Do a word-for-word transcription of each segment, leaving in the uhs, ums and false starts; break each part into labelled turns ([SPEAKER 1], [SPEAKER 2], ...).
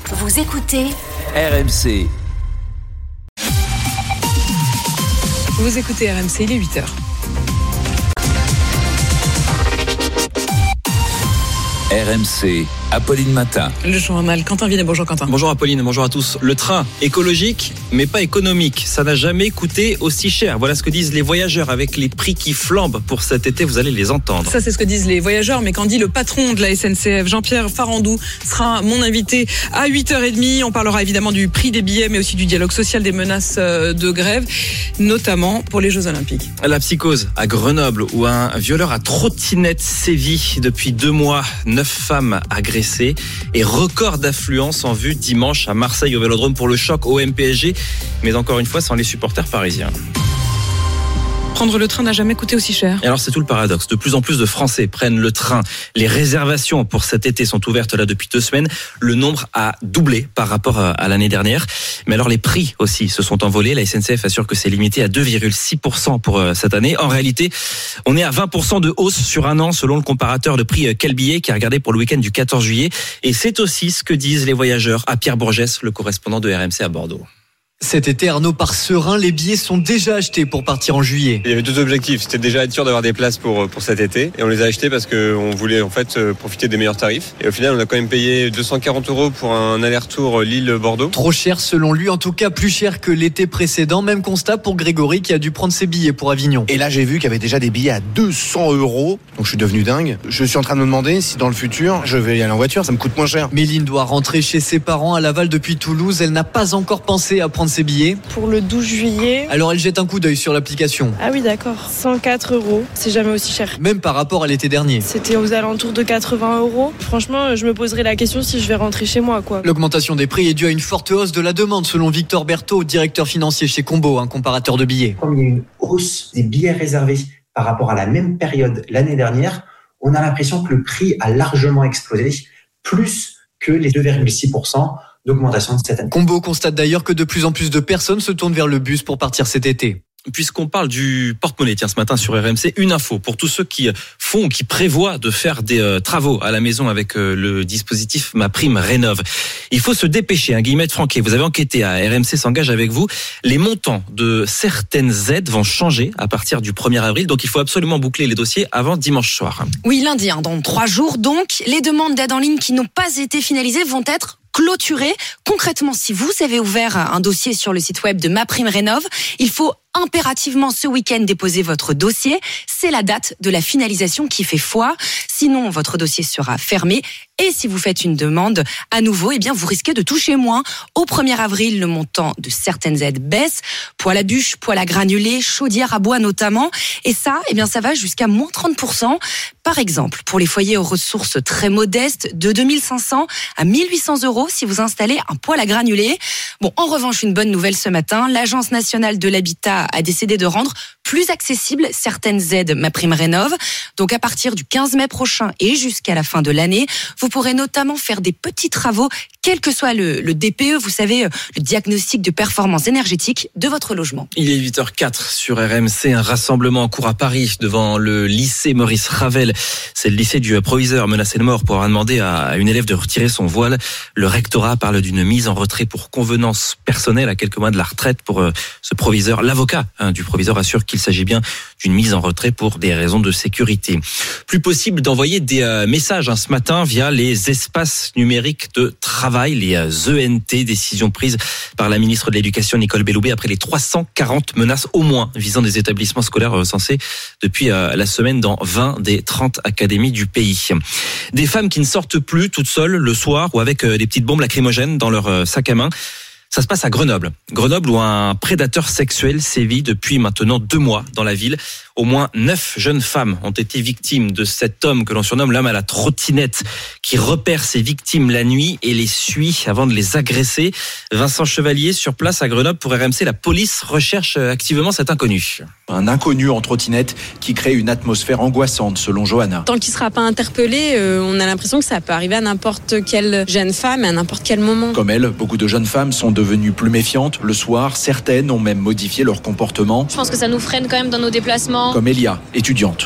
[SPEAKER 1] Vous écoutez
[SPEAKER 2] R M C.
[SPEAKER 3] Vous écoutez R M C, il est huit heures.
[SPEAKER 2] R M C, Apolline Matin.
[SPEAKER 3] Le journal Quentin Vinet. Bonjour Quentin.
[SPEAKER 4] Bonjour Apolline, bonjour à tous. Le train, écologique, mais pas économique. Ça n'a jamais coûté aussi cher. Voilà ce que disent les voyageurs avec les prix qui flambent pour cet été. Vous allez les entendre.
[SPEAKER 3] Ça, c'est ce que disent les voyageurs. Mais qu'en dit le patron de la S N C F, Jean-Pierre Farandou, sera mon invité à huit heures trente. On parlera évidemment du prix des billets, mais aussi du dialogue social, des menaces de grève, notamment pour les Jeux Olympiques.
[SPEAKER 4] La psychose à Grenoble, où un violeur à trottinette sévit depuis deux mois. Neuf femmes agressées et record d'affluence en vue dimanche à Marseille au Vélodrome pour le choc O M P S G, mais encore une fois sans les supporters parisiens.
[SPEAKER 3] Prendre le train n'a jamais coûté aussi cher.
[SPEAKER 4] Et alors c'est tout le paradoxe. De plus en plus de Français prennent le train. Les réservations pour cet été sont ouvertes là depuis deux semaines. Le nombre a doublé par rapport à l'année dernière. Mais alors les prix aussi se sont envolés. La S N C F assure que c'est limité à deux virgule six pour cent pour cette année. En réalité, on est à vingt pour cent de hausse sur un an selon le comparateur de prix Quel Billet qui a regardé pour le week-end du quatorze juillet. Et c'est aussi ce que disent les voyageurs à Pierre Bourgès, le correspondant de R M C à Bordeaux.
[SPEAKER 5] Cet été, Arnaud part serein, les billets sont déjà achetés pour partir en juillet.
[SPEAKER 6] Il y avait deux objectifs, c'était déjà être sûr d'avoir des places pour, pour cet été, et on les a achetés parce qu'on voulait en fait profiter des meilleurs tarifs. Et au final, on a quand même payé deux cent quarante euros pour un aller-retour Lille-Bordeaux.
[SPEAKER 5] Trop cher selon lui, en tout cas plus cher que l'été précédent. Même constat pour Grégory qui a dû prendre ses billets pour Avignon.
[SPEAKER 7] Et là, j'ai vu qu'il y avait déjà des billets à deux cents euros, donc je suis devenu dingue. Je suis en train de me demander si dans le futur, je vais y aller en voiture, ça me coûte moins cher.
[SPEAKER 5] Méline doit rentrer chez ses parents à Laval depuis Toulouse. Elle n'a pas encore pensé à prendre ses billets.
[SPEAKER 8] Pour le douze juillet.
[SPEAKER 5] Alors elle jette un coup d'œil sur l'application.
[SPEAKER 8] Ah oui, d'accord. cent quatre euros, c'est jamais aussi cher.
[SPEAKER 5] Même par rapport à l'été dernier.
[SPEAKER 8] C'était aux alentours de quatre-vingts euros. Franchement, je me poserai la question si je vais rentrer chez moi, quoi.
[SPEAKER 5] L'augmentation des prix est due à une forte hausse de la demande, selon Victor Berthaud, directeur financier chez Combo, un comparateur de billets.
[SPEAKER 9] Comme il y a une hausse des billets réservés par rapport à la même période l'année dernière, on a l'impression que le prix a largement explosé, plus que les deux virgule six pour cent d'augmentation de cette année.
[SPEAKER 5] Combo constate d'ailleurs que de plus en plus de personnes se tournent vers le bus pour partir cet été.
[SPEAKER 4] Puisqu'on parle du porte-monnaie, tiens, ce matin sur R M C, une info pour tous ceux qui font ou qui prévoient de faire des euh, travaux à la maison avec euh, le dispositif Ma Prime Rénov'. Il faut se dépêcher, hein, Guillemette Franquet, vous avez enquêté, à R M C s'engage avec vous. Les montants de certaines aides vont changer à partir du premier avril, donc il faut absolument boucler les dossiers avant dimanche soir.
[SPEAKER 10] Oui, lundi, hein, dans trois jours, donc, les demandes d'aide en ligne qui n'ont pas été finalisées vont être clôturées. Concrètement, si vous avez ouvert un dossier sur le site web de Ma Prime Rénov', il faut impérativement ce week-end déposer votre dossier. C'est la date de la finalisation qui fait foi. Sinon, votre dossier sera fermé. Et si vous faites une demande à nouveau, eh bien, vous risquez de toucher moins. Au premier avril, le montant de certaines aides baisse. Poêle à bûche, poêle à granulés, chaudière à bois notamment. Et ça, eh bien, ça va jusqu'à moins trente pour cent. Par exemple, pour les foyers aux ressources très modestes, de deux mille cinq cents à mille huit cents euros si vous installez un poêle à granulés. Bon, en revanche, une bonne nouvelle ce matin. L'Agence nationale de l'habitat a décidé de rendre plus accessibles certaines aides Ma Prime Rénov'. Donc à partir du quinze mai prochain et jusqu'à la fin de l'année, vous pourrez notamment faire des petits travaux, quel que soit le, le D P E, vous savez, le diagnostic de performance énergétique de votre logement.
[SPEAKER 4] Il est huit heures quatre sur R M C, un rassemblement en cours à Paris devant le lycée Maurice Ravel. C'est le lycée du proviseur menacé de mort pour avoir demandé à une élève de retirer son voile. Le rectorat parle d'une mise en retrait pour convenance personnelle à quelques mois de la retraite pour ce proviseur. L'avocat hein, du proviseur assure qu'il s'agit bien d'une mise en retrait pour des raisons de sécurité. Plus possible d'envoyer des euh, messages hein, ce matin via les espaces numériques de travail, les euh, E N T, décision prise par la ministre de l'Éducation Nicole Belloubet après les trois cent quarante menaces au moins visant des établissements scolaires recensés depuis euh, la semaine dans vingt des trente académies du pays. Des femmes qui ne sortent plus toutes seules le soir ou avec euh, des petites bombes lacrymogènes dans leur euh, sac à main. Ça se passe à Grenoble. Grenoble où un prédateur sexuel sévit depuis maintenant deux mois dans la ville. Au moins neuf jeunes femmes ont été victimes de cet homme que l'on surnomme l'homme à la trottinette, qui repère ses victimes la nuit et les suit avant de les agresser. Vincent Chevalier, sur place à Grenoble pour R M C, la police recherche activement cet inconnu.
[SPEAKER 11] Un inconnu en trottinette qui crée une atmosphère angoissante, selon Johanna.
[SPEAKER 12] Tant qu'il ne sera pas interpellé, euh, on a l'impression que ça peut arriver à n'importe quelle jeune femme à n'importe quel moment.
[SPEAKER 11] Comme elle, beaucoup de jeunes femmes sont devenues plus méfiantes. Le soir, certaines ont même modifié leur comportement.
[SPEAKER 13] Je pense que ça nous freine quand même dans nos déplacements.
[SPEAKER 11] Comme Elia, étudiante.
[SPEAKER 13] Euh,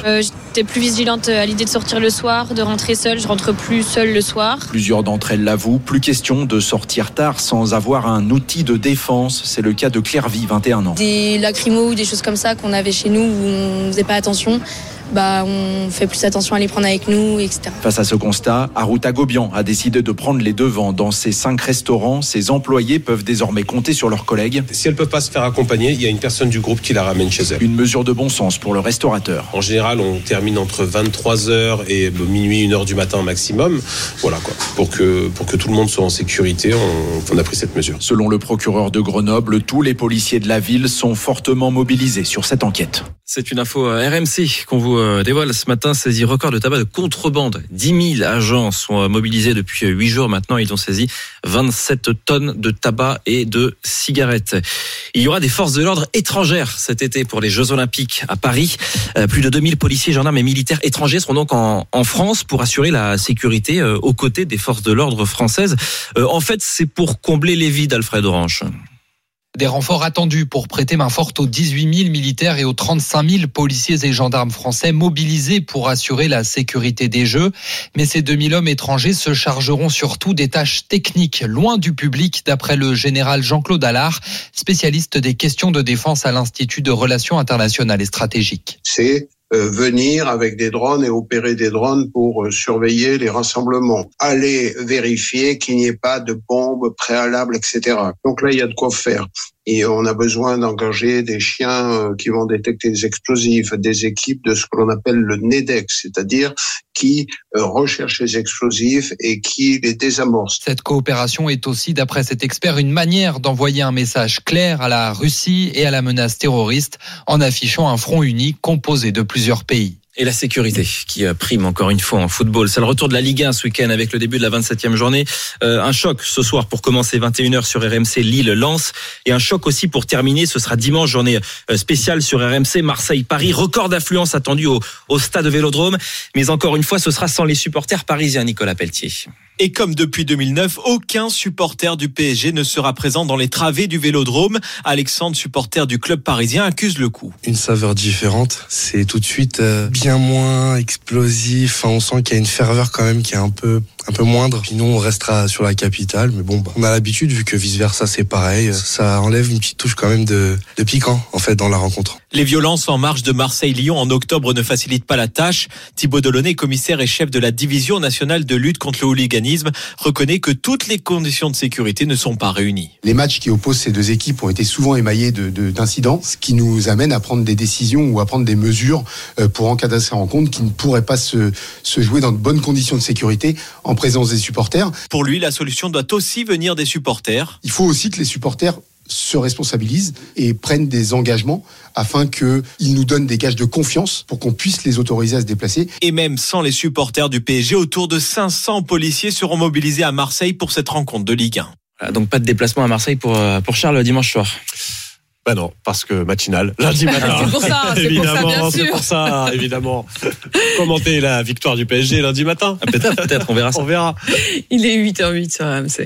[SPEAKER 8] J'étais plus vigilante à l'idée de sortir le soir, de rentrer seule. Je rentre plus seule le soir.
[SPEAKER 11] Plusieurs d'entre elles l'avouent, plus question de sortir tard sans avoir un outil de défense. C'est le cas de Claire Vie, vingt et un ans.
[SPEAKER 8] Des lacrymos ou des choses comme ça qu'on avait chez nous où on faisait pas attention. Bah, on fait plus attention à les prendre avec nous, et cetera.
[SPEAKER 11] Face à ce constat, Aruta Gobian a décidé de prendre les devants. Dans ses cinq restaurants, ses employés peuvent désormais compter sur leurs collègues.
[SPEAKER 1] Si elles ne peuvent pas se faire accompagner, il y a une personne du groupe qui la ramène chez elle.
[SPEAKER 11] Une mesure de bon sens pour le restaurateur.
[SPEAKER 1] En général, on termine entre vingt-trois heures et minuit, une heure du matin maximum. Voilà quoi. Pour que, pour que tout le monde soit en sécurité, on, on a pris cette mesure.
[SPEAKER 11] Selon le procureur de Grenoble, tous les policiers de la ville sont fortement mobilisés sur cette enquête.
[SPEAKER 4] C'est une info R M C qu'on vous dévoile ce matin. Saisie record de tabac de contrebande. dix mille agents sont mobilisés depuis huit jours maintenant. Ils ont saisi vingt-sept tonnes de tabac et de cigarettes. Il y aura des forces de l'ordre étrangères cet été pour les Jeux Olympiques à Paris. Plus de deux mille policiers, gendarmes et militaires étrangers seront donc en, en France pour assurer la sécurité aux côtés des forces de l'ordre françaises. En fait, c'est pour combler les vides, Alfred Orange.
[SPEAKER 13] Des renforts attendus pour prêter main forte aux dix-huit mille militaires et aux trente-cinq mille policiers et gendarmes français mobilisés pour assurer la sécurité des Jeux. Mais ces deux mille hommes étrangers se chargeront surtout des tâches techniques, loin du public, d'après le général Jean-Claude Allard, spécialiste des questions de défense à l'Institut de Relations internationales et stratégiques.
[SPEAKER 14] C'est Euh, venir avec des drones et opérer des drones pour euh, surveiller les rassemblements. Aller vérifier qu'il n'y ait pas de bombes préalables, et cetera. Donc là, il y a de quoi faire. Et on a besoin d'engager des chiens euh, qui vont détecter les explosifs, des équipes de ce que l'on appelle le NEDEX, c'est-à-dire qui euh, recherchent les explosifs et qui les désamorcent.
[SPEAKER 13] Cette coopération est aussi, d'après cet expert, une manière d'envoyer un message clair à la Russie et à la menace terroriste en affichant un front uni composé de plusieurs pays.
[SPEAKER 4] Et la sécurité qui prime encore une fois en football. C'est le retour de la Ligue un ce week-end avec le début de la vingt-septième journée. Euh, un choc ce soir pour commencer vingt et une heures sur R M C Lille-Lens. Et un choc aussi pour terminer. Ce sera dimanche, journée spéciale sur R M C Marseille-Paris. Record d'affluence attendu au, au stade Vélodrome. Mais encore une fois, ce sera sans les supporters parisiens, Nicolas Pelletier.
[SPEAKER 15] Et comme depuis deux mille neuf, aucun supporter du P S G ne sera présent dans les travées du Vélodrome. Alexandre, supporter du club parisien, accuse le coup.
[SPEAKER 16] Une saveur différente, c'est tout de suite euh, bien moins explosif. Enfin, on sent qu'il y a une ferveur quand même qui est un peu un peu moindre. Puis nous, on restera sur la capitale, mais bon, bah, on a l'habitude vu que vice versa c'est pareil. Ça enlève une petite touche quand même de, de piquant en fait dans la rencontre.
[SPEAKER 15] Les violences en marge de Marseille-Lyon en octobre ne facilitent pas la tâche. Thibaut Delaunay, commissaire et chef de la division nationale de lutte contre le hooliganisme, reconnaît que toutes les conditions de sécurité ne sont pas réunies.
[SPEAKER 17] Les matchs qui opposent ces deux équipes ont été souvent émaillés de, de, d'incidents, ce qui nous amène à prendre des décisions ou à prendre des mesures pour encadrer ces rencontres qui ne pourraient pas se, se jouer dans de bonnes conditions de sécurité en présence des supporters.
[SPEAKER 15] Pour lui, la solution doit aussi venir des supporters.
[SPEAKER 17] Il faut aussi que les supporters se responsabilisent et prennent des engagements afin qu'ils nous donnent des gages de confiance pour qu'on puisse les autoriser à se déplacer.
[SPEAKER 15] Et même sans les supporters du P S G, autour de cinq cents policiers seront mobilisés à Marseille pour cette rencontre de Ligue un.
[SPEAKER 4] Voilà, donc pas de déplacement à Marseille pour, pour Charles dimanche soir.
[SPEAKER 18] Ben non, parce que matinal, lundi matin.
[SPEAKER 3] C'est pour ça, c'est
[SPEAKER 18] évidemment,
[SPEAKER 3] pour ça, bien sûr.
[SPEAKER 18] C'est pour ça, évidemment. Commenter la victoire du P S G lundi matin.
[SPEAKER 4] Ah, peut-être, peut-être, on verra ça.
[SPEAKER 18] On verra.
[SPEAKER 3] Il est huit heures huit sur R M C.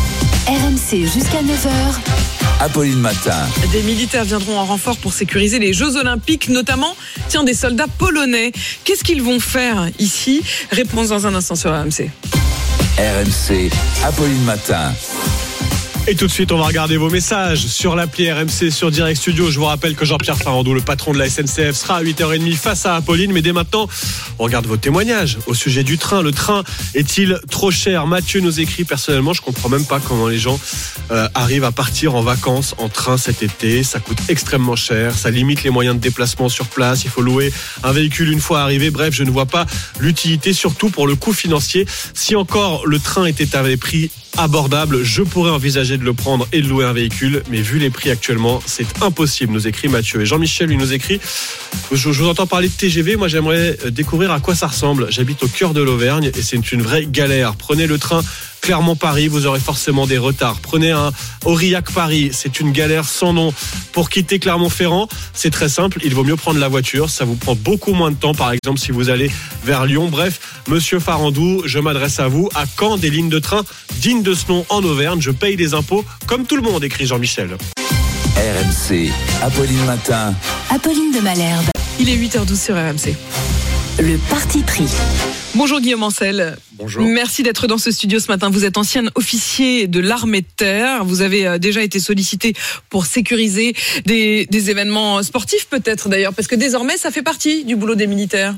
[SPEAKER 19] R M C jusqu'à neuf heures.
[SPEAKER 2] Apolline Matin.
[SPEAKER 3] Des militaires viendront en renfort pour sécuriser les Jeux Olympiques, notamment, tiens, des soldats polonais. Qu'est-ce qu'ils vont faire ici? Réponse dans un instant sur R M C.
[SPEAKER 2] R M C, Apolline Matin.
[SPEAKER 18] Et tout de suite, on va regarder vos messages sur l'appli R M C, sur Direct Studio. Je vous rappelle que Jean-Pierre Farandou, le patron de la S N C F, sera à huit heures trente face à Apolline. Mais dès maintenant, on regarde vos témoignages au sujet du train. Le train est-il trop cher? Mathieu nous écrit, personnellement, je comprends même pas comment les gens euh, arrivent à partir en vacances en train cet été. Ça coûte extrêmement cher, ça limite les moyens de déplacement sur place. Il faut louer un véhicule une fois arrivé. Bref, je ne vois pas l'utilité, surtout pour le coût financier. Si encore le train était à des prix abordable, je pourrais envisager de le prendre et de louer un véhicule, mais vu les prix actuellement, c'est impossible, nous écrit Mathieu. Et Jean-Michel lui nous écrit, je, je vous entends parler de T G V, moi j'aimerais découvrir à quoi ça ressemble. J'habite au cœur de l'Auvergne et c'est une vraie galère. Prenez le train Clermont-Paris, vous aurez forcément des retards. Prenez un Aurillac-Paris, c'est une galère sans nom. Pour quitter Clermont-Ferrand, c'est très simple, il vaut mieux prendre la voiture, ça vous prend beaucoup moins de temps, par exemple si vous allez vers Lyon. Bref, monsieur Farandou, je m'adresse à vous. À quand des lignes de train dignes de ce nom en Auvergne? Je paye des impôts comme tout le monde, écrit Jean-Michel.
[SPEAKER 2] R M C, Apolline Matin.
[SPEAKER 19] Apolline de Malherbe.
[SPEAKER 3] Il est huit heures douze sur R M C.
[SPEAKER 19] Le parti pris.
[SPEAKER 3] Bonjour Guillaume Ancel.
[SPEAKER 18] Bonjour.
[SPEAKER 3] Merci d'être dans ce studio ce matin. Vous êtes ancien officier de l'armée de terre. Vous avez déjà été sollicité pour sécuriser des, des événements sportifs peut-être d'ailleurs, parce que désormais ça fait partie du boulot des militaires.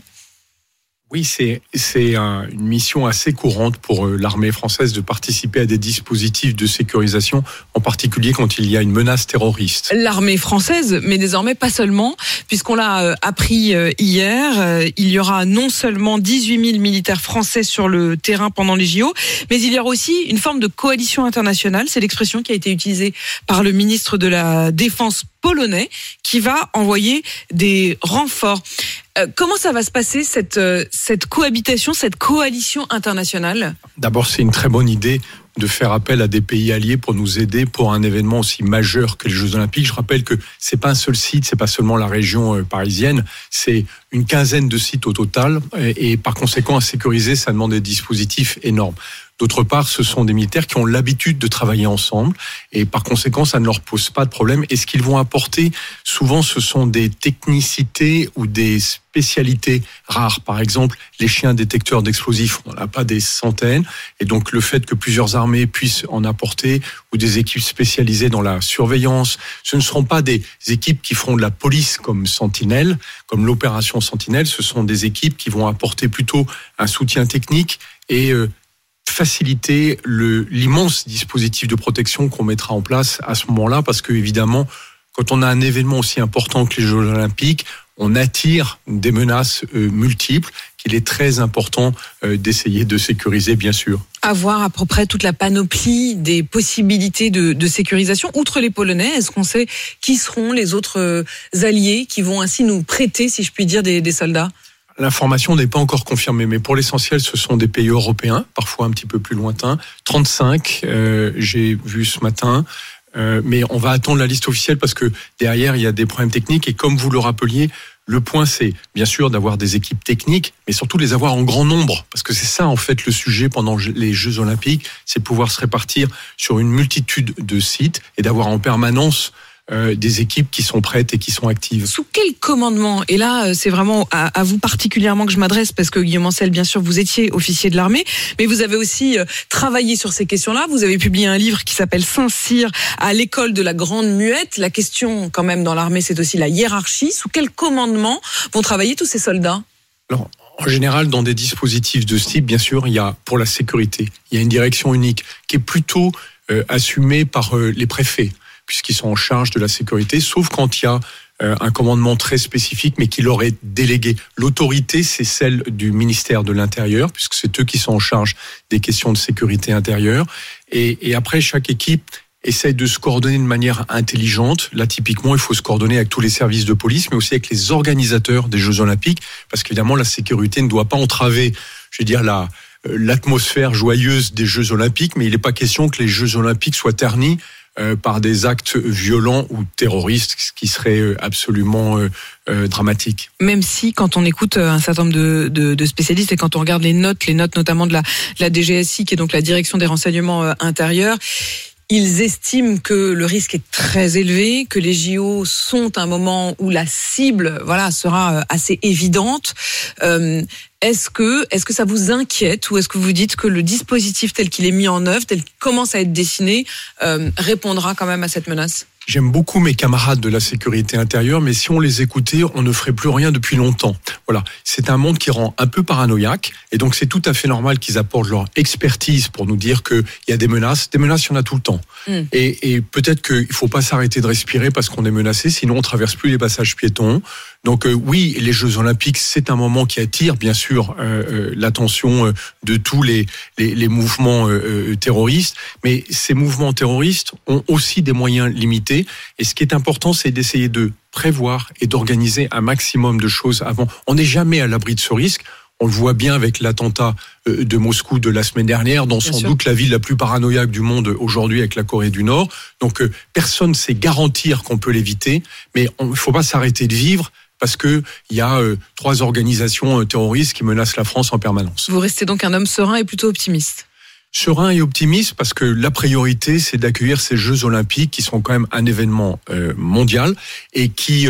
[SPEAKER 20] Oui, c'est c'est un, une mission assez courante pour euh, l'armée française de participer à des dispositifs de sécurisation, en particulier quand il y a une menace terroriste.
[SPEAKER 3] L'armée française, mais désormais pas seulement, puisqu'on l'a euh, appris euh, hier, euh, il y aura non seulement dix-huit mille militaires français sur le terrain pendant les J O, mais il y aura aussi une forme de coalition internationale. C'est l'expression qui a été utilisée par le ministre de la Défense polonais, qui va envoyer des renforts. Euh, comment ça va se passer, cette, euh, cette cohabitation, cette coalition internationale ?
[SPEAKER 20] D'abord, c'est une très bonne idée de faire appel à des pays alliés pour nous aider pour un événement aussi majeur que les Jeux Olympiques. Je rappelle que c'est pas un seul site, c'est pas seulement la région euh, parisienne, c'est une quinzaine de sites au total, et, et par conséquent, à sécuriser, ça demande des dispositifs énormes. D'autre part, ce sont des militaires qui ont l'habitude de travailler ensemble et par conséquent, ça ne leur pose pas de problème. Et ce qu'ils vont apporter, souvent, ce sont des technicités ou des spécialités rares. Par exemple, les chiens détecteurs d'explosifs, on n'en a pas des centaines. Et donc, le fait que plusieurs armées puissent en apporter ou des équipes spécialisées dans la surveillance, ce ne seront pas des équipes qui feront de la police comme Sentinelle, comme l'opération Sentinelle. Ce sont des équipes qui vont apporter plutôt un soutien technique et euh, faciliter le, l'immense dispositif de protection qu'on mettra en place à ce moment-là, parce que évidemment, quand on a un événement aussi important que les Jeux Olympiques, on attire des menaces euh, multiples qu'il est très important euh, d'essayer de sécuriser, bien sûr.
[SPEAKER 3] Avoir à peu près toute la panoplie des possibilités de, de sécurisation. Outre les Polonais, est-ce qu'on sait qui seront les autres euh, alliés qui vont ainsi nous prêter, si je puis dire, des, des soldats ?
[SPEAKER 20] L'information n'est pas encore confirmée, mais pour l'essentiel, ce sont des pays européens, parfois un petit peu plus lointains. trente-cinq, euh, j'ai vu ce matin, euh, mais on va attendre la liste officielle parce que derrière, il y a des problèmes techniques. Et comme vous le rappeliez, le point, c'est bien sûr d'avoir des équipes techniques, mais surtout de les avoir en grand nombre. Parce que c'est ça, en fait, le sujet pendant les Jeux Olympiques, c'est de pouvoir se répartir sur une multitude de sites et d'avoir en permanence Euh, des équipes qui sont prêtes et qui sont actives.
[SPEAKER 3] Sous quel commandement ? Et là, c'est vraiment à, à vous particulièrement que je m'adresse, parce que Guillaume Ancel, bien sûr, vous étiez officier de l'armée, mais vous avez aussi euh, travaillé sur ces questions-là. Vous avez publié un livre qui s'appelle Saint-Cyr à l'école de la Grande Muette. La question, quand même, dans l'armée, c'est aussi la hiérarchie. Sous quel commandement vont travailler tous ces soldats ?
[SPEAKER 20] Alors, en général, dans des dispositifs de ce type, bien sûr, il y a, pour la sécurité, il y a une direction unique qui est plutôt euh, assumée par euh, les préfets, puisqu'ils sont en charge de la sécurité, sauf quand il y a euh, un commandement très spécifique, mais qui leur est délégué. L'autorité, c'est celle du ministère de l'Intérieur, puisque c'est eux qui sont en charge des questions de sécurité intérieure. Et, et après, chaque équipe essaye de se coordonner de manière intelligente. Là, typiquement, il faut se coordonner avec tous les services de police, mais aussi avec les organisateurs des Jeux Olympiques, parce qu'évidemment, la sécurité ne doit pas entraver, je veux dire, la, l'atmosphère joyeuse des Jeux Olympiques, mais il n'est pas question que les Jeux Olympiques soient ternis Euh, par des actes violents ou terroristes, ce qui serait absolument euh, euh, dramatique.
[SPEAKER 3] Même si, quand on écoute un certain nombre de, de, de spécialistes et quand on regarde les notes, les notes notamment de la, de la D G S I, qui est donc la Direction des renseignements euh, intérieurs, ils estiment que le risque est très élevé, que les J O sont un moment où la cible, voilà, sera assez évidente. Euh, Est-ce que, est-ce que ça vous inquiète, ou est-ce que vous dites que le dispositif tel qu'il est mis en œuvre, tel qu'il commence à être dessiné, euh, répondra quand même à cette menace ?
[SPEAKER 20] J'aime beaucoup mes camarades de la sécurité intérieure, mais si on les écoutait, on ne ferait plus rien depuis longtemps. Voilà, c'est un monde qui rend un peu paranoïaque, et donc c'est tout à fait normal qu'ils apportent leur expertise pour nous dire qu'il y a des menaces. Des menaces, il y en a tout le temps. Mm. Et, et peut-être qu'il ne faut pas s'arrêter de respirer parce qu'on est menacé, sinon on ne traverse plus les passages piétons. Donc euh, oui, les Jeux Olympiques, c'est un moment qui attire bien sûr euh, euh, l'attention de tous les, les, les mouvements euh, terroristes, mais ces mouvements terroristes ont aussi des moyens limités. Et ce qui est important, c'est d'essayer de prévoir et d'organiser un maximum de choses avant. On n'est jamais à l'abri de ce risque. On le voit bien avec l'attentat de Moscou de la semaine dernière, dans sans doute la ville la plus paranoïaque du monde aujourd'hui avec la Corée du Nord. Donc personne ne sait garantir qu'on peut l'éviter, mais il ne faut pas s'arrêter de vivre parce qu'il y a euh, trois organisations euh, terroristes qui menacent la France en permanence.
[SPEAKER 3] Vous restez donc un homme serein et plutôt optimiste.
[SPEAKER 20] Serein et optimiste parce que la priorité, c'est d'accueillir ces Jeux Olympiques qui sont quand même un événement euh, mondial et qui euh,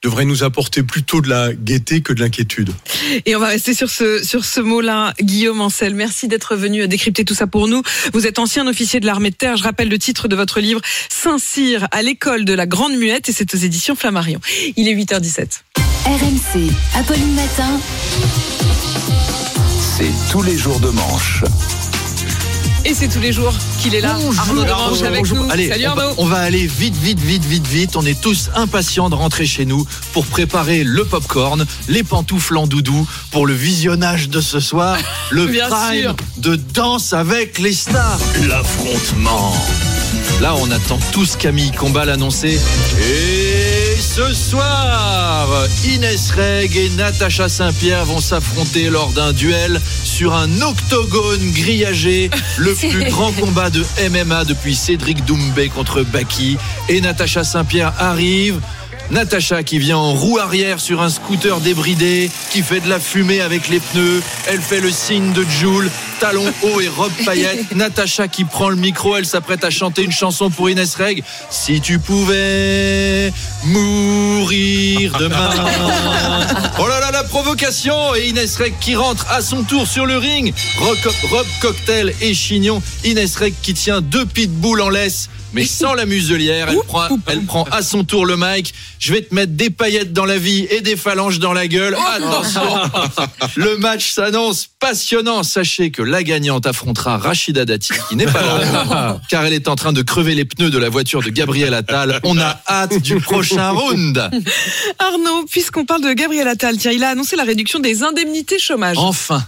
[SPEAKER 20] devrait nous apporter plutôt de la gaieté que de l'inquiétude.
[SPEAKER 3] Et on va rester sur ce, sur ce mot-là. Guillaume Ancel, merci d'être venu décrypter tout ça pour nous. Vous êtes ancien officier de l'armée de terre. Je rappelle le titre de votre livre, Saint-Cyr à l'école de la Grande Muette, et c'est aux éditions Flammarion. Il est huit heures dix-sept.
[SPEAKER 19] R M C, Apolline Matin.
[SPEAKER 2] C'est tous les jours de manche.
[SPEAKER 3] Et c'est tous les jours qu'il est là.
[SPEAKER 21] Bonjour,
[SPEAKER 3] Arnaud Demanche
[SPEAKER 21] bonjour,
[SPEAKER 3] avec
[SPEAKER 21] bonjour.
[SPEAKER 3] nous.
[SPEAKER 21] Allez,
[SPEAKER 3] Salut
[SPEAKER 21] on
[SPEAKER 3] Arnaud.
[SPEAKER 21] va, on va aller vite, vite, vite, vite, vite. On est tous impatients de rentrer chez nous pour préparer le popcorn, les pantoufles en doudou pour le visionnage de ce soir, le
[SPEAKER 3] Bien
[SPEAKER 21] prime
[SPEAKER 3] sûr.
[SPEAKER 21] de Danse avec les stars, l'affrontement. Là, on attend tous Camille Combal l'annoncer. Et ce soir, Inès Reg et Natacha Saint-Pierre vont s'affronter lors d'un duel sur un octogone grillagé, le plus grand combat de M M A depuis Cédric Doumbé contre Baki. Et Natacha Saint-Pierre arrive. Natacha qui vient en roue arrière sur un scooter débridé, qui fait de la fumée avec les pneus. Elle fait le signe de Joule, talons hauts et robe paillette. Natacha qui prend le micro, elle s'apprête à chanter une chanson pour Inès Reg. Si tu pouvais mourir demain. Oh là là, la provocation. Et Inès Reg qui rentre à son tour sur le ring. Robe, robe cocktail et chignon. Inès Reg qui tient deux pitbulls en laisse, mais sans la muselière. Elle prend, elle prend à son tour le mic. Je vais te mettre des paillettes dans la vie et des phalanges dans la gueule. Attention, le match s'annonce passionnant. Sachez que la gagnante affrontera Rachida Dati, qui n'est pas là, car elle est en train de crever les pneus de la voiture de Gabriel Attal. On a hâte du prochain round.
[SPEAKER 3] Arnaud, puisqu'on parle de Gabriel Attal, tiens, il a annoncé la réduction des indemnités chômage.
[SPEAKER 21] Enfin.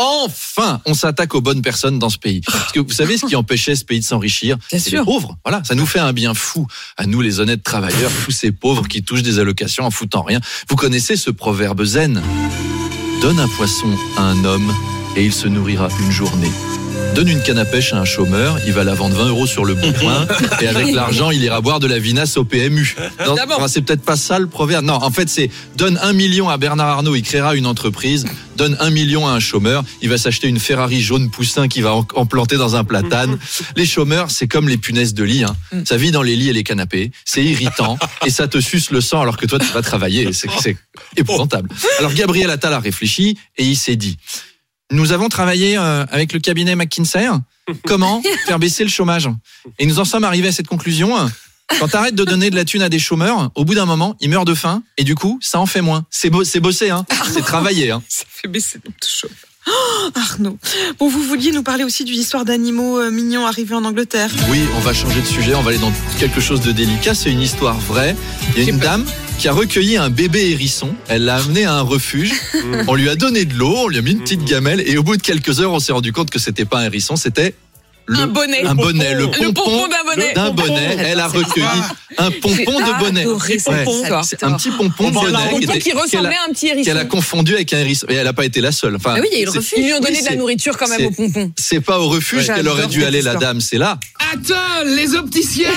[SPEAKER 21] Enfin, on s'attaque aux bonnes personnes dans ce pays. Parce que vous savez ce qui empêchait ce pays de s'enrichir?
[SPEAKER 3] Bien
[SPEAKER 21] C'est
[SPEAKER 3] sûr.
[SPEAKER 21] les pauvres. Voilà, ça nous fait un bien fou à nous les honnêtes travailleurs, tous ces pauvres qui touchent des allocations en foutant rien. Vous connaissez ce proverbe zen? Donne un poisson à un homme et il se nourrira une journée. Donne une canne à pêche à un chômeur, il va la vendre vingt euros sur le bon coin et avec l'argent, il ira boire de la vinasse au P M U. Non, enfin, c'est peut-être pas ça le proverbe. Non, en fait, c'est donne un million à Bernard Arnault, il créera une entreprise. Donne un million à un chômeur, il va s'acheter une Ferrari jaune poussin qui va en, en planter dans un platane. Les chômeurs, c'est comme les punaises de lit. Hein. Ça vit dans les lits et les canapés. C'est irritant et ça te suce le sang alors que toi, tu vas travailler. C'est, c'est épouvantable. Alors, Gabriel Attal a réfléchi et il s'est dit... Nous avons travaillé euh, avec le cabinet McKinsey. Comment faire baisser le chômage? Et nous en sommes arrivés à cette conclusion. Quand t'arrêtes de donner de la thune à des chômeurs, au bout d'un moment, ils meurent de faim. Et du coup, ça en fait moins. C'est, bo- c'est bossé, hein. C'est travaillé, hein.
[SPEAKER 3] Ça fait baisser le chômage. Oh, Arnaud. Bon, vous vouliez nous parler aussi d'une histoire d'animaux euh, mignons arrivés en Angleterre.
[SPEAKER 21] Oui, on va changer de sujet. On va aller dans quelque chose de délicat. C'est une histoire vraie. Il y a une dame qui a recueilli un bébé hérisson. Elle l'a amené à un refuge. On lui a donné de l'eau, on lui a mis une petite gamelle. Et au bout de quelques heures, on s'est rendu compte que c'était pas un hérisson, c'était... Le,
[SPEAKER 3] un bonnet.
[SPEAKER 21] Un bonnet, le pompon,
[SPEAKER 3] le pompon d'un bonnet.
[SPEAKER 21] D'un bonnet. Elle a recueilli un pompon de bonnet.
[SPEAKER 3] Adoré,
[SPEAKER 21] Ouais.
[SPEAKER 3] pompon,
[SPEAKER 21] C'est un petit pompon de bonnet.
[SPEAKER 3] Un pompon
[SPEAKER 21] était-
[SPEAKER 3] qui ressemblait
[SPEAKER 21] qu'elle a-
[SPEAKER 3] à un petit hérisson.
[SPEAKER 21] Qu'elle a confondu avec un hérisson. Et elle n'a pas été la seule. Enfin,
[SPEAKER 3] Ah oui, il y a eu le
[SPEAKER 21] c'est-
[SPEAKER 3] refuge. Ils lui ont donné
[SPEAKER 21] oui,
[SPEAKER 3] de la
[SPEAKER 21] c'est-
[SPEAKER 3] nourriture quand même
[SPEAKER 21] c'est-
[SPEAKER 3] au pompon.
[SPEAKER 21] C'est pas au refuge
[SPEAKER 3] Ouais.
[SPEAKER 21] qu'elle aurait
[SPEAKER 3] J'adore
[SPEAKER 21] dû
[SPEAKER 3] cette
[SPEAKER 21] aller, la
[SPEAKER 3] histoire.
[SPEAKER 21] dame. C'est là.
[SPEAKER 22] Attends, les opticiens.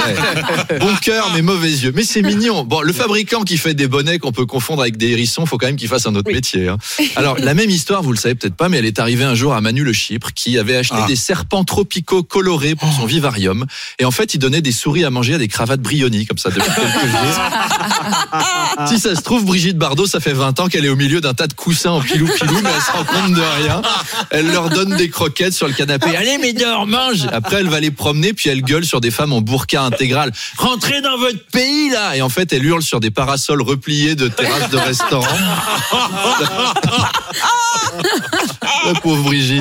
[SPEAKER 21] Bon cœur, mais mauvais yeux. Mais c'est mignon. Bon, le fabricant qui fait des bonnets qu'on peut confondre avec des hérissons, faut quand même qu'il fasse un autre métier. Hein. Alors, la même histoire, vous le savez peut-être pas, mais elle est arrivée un jour à Manu le Chypre, qui avait acheté
[SPEAKER 22] Ah.
[SPEAKER 21] des serpents tropicaux colorés pour son vivarium. Et en fait, il donnait des souris à manger à des cravates Brioni, comme ça, depuis quelques jours. Si ça se trouve, Brigitte Bardot, ça fait vingt ans qu'elle est au milieu d'un tas de coussins en pilou-pilou, mais elle se rend compte de rien. Elle leur donne des croquettes sur le canapé. Allez, mais dors, mange! Après, elle va les promener, puis elle gueule sur des femmes en burqa intégral. Rentrez dans votre pays, là! Et en fait, elle hurle sur des parasols repliés de terrasses de restaurants. La pauvre Brigitte.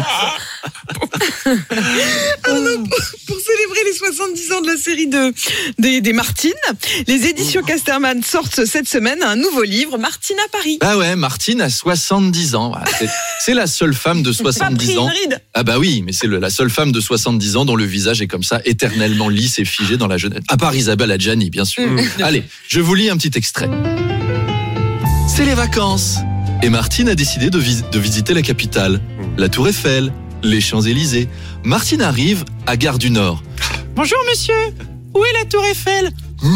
[SPEAKER 3] Arnaud, pour, pour célébrer les soixante-dix ans de la série de, des, des Martines, les éditions Casterman sortent cette semaine un nouveau livre, Martine à Paris.
[SPEAKER 21] Ah ouais, Martine a soixante-dix ans. Voilà, c'est, c'est la seule femme de soixante-dix ans.
[SPEAKER 3] Pas pris une ride.
[SPEAKER 21] Ah bah oui, mais c'est le- la seule femme de soixante-dix ans dont le visage est comme ça, éternellement lisse et figé dans la jeunesse. À part Isabelle Adjani, bien sûr.
[SPEAKER 3] Mmh.
[SPEAKER 21] Allez, je vous lis un petit extrait. C'est les vacances. Et Martine a décidé de, vis- de visiter la capitale. La Tour Eiffel, les Champs-Élysées. Martine arrive à Gare du Nord. Bonjour monsieur, où est la Tour Eiffel?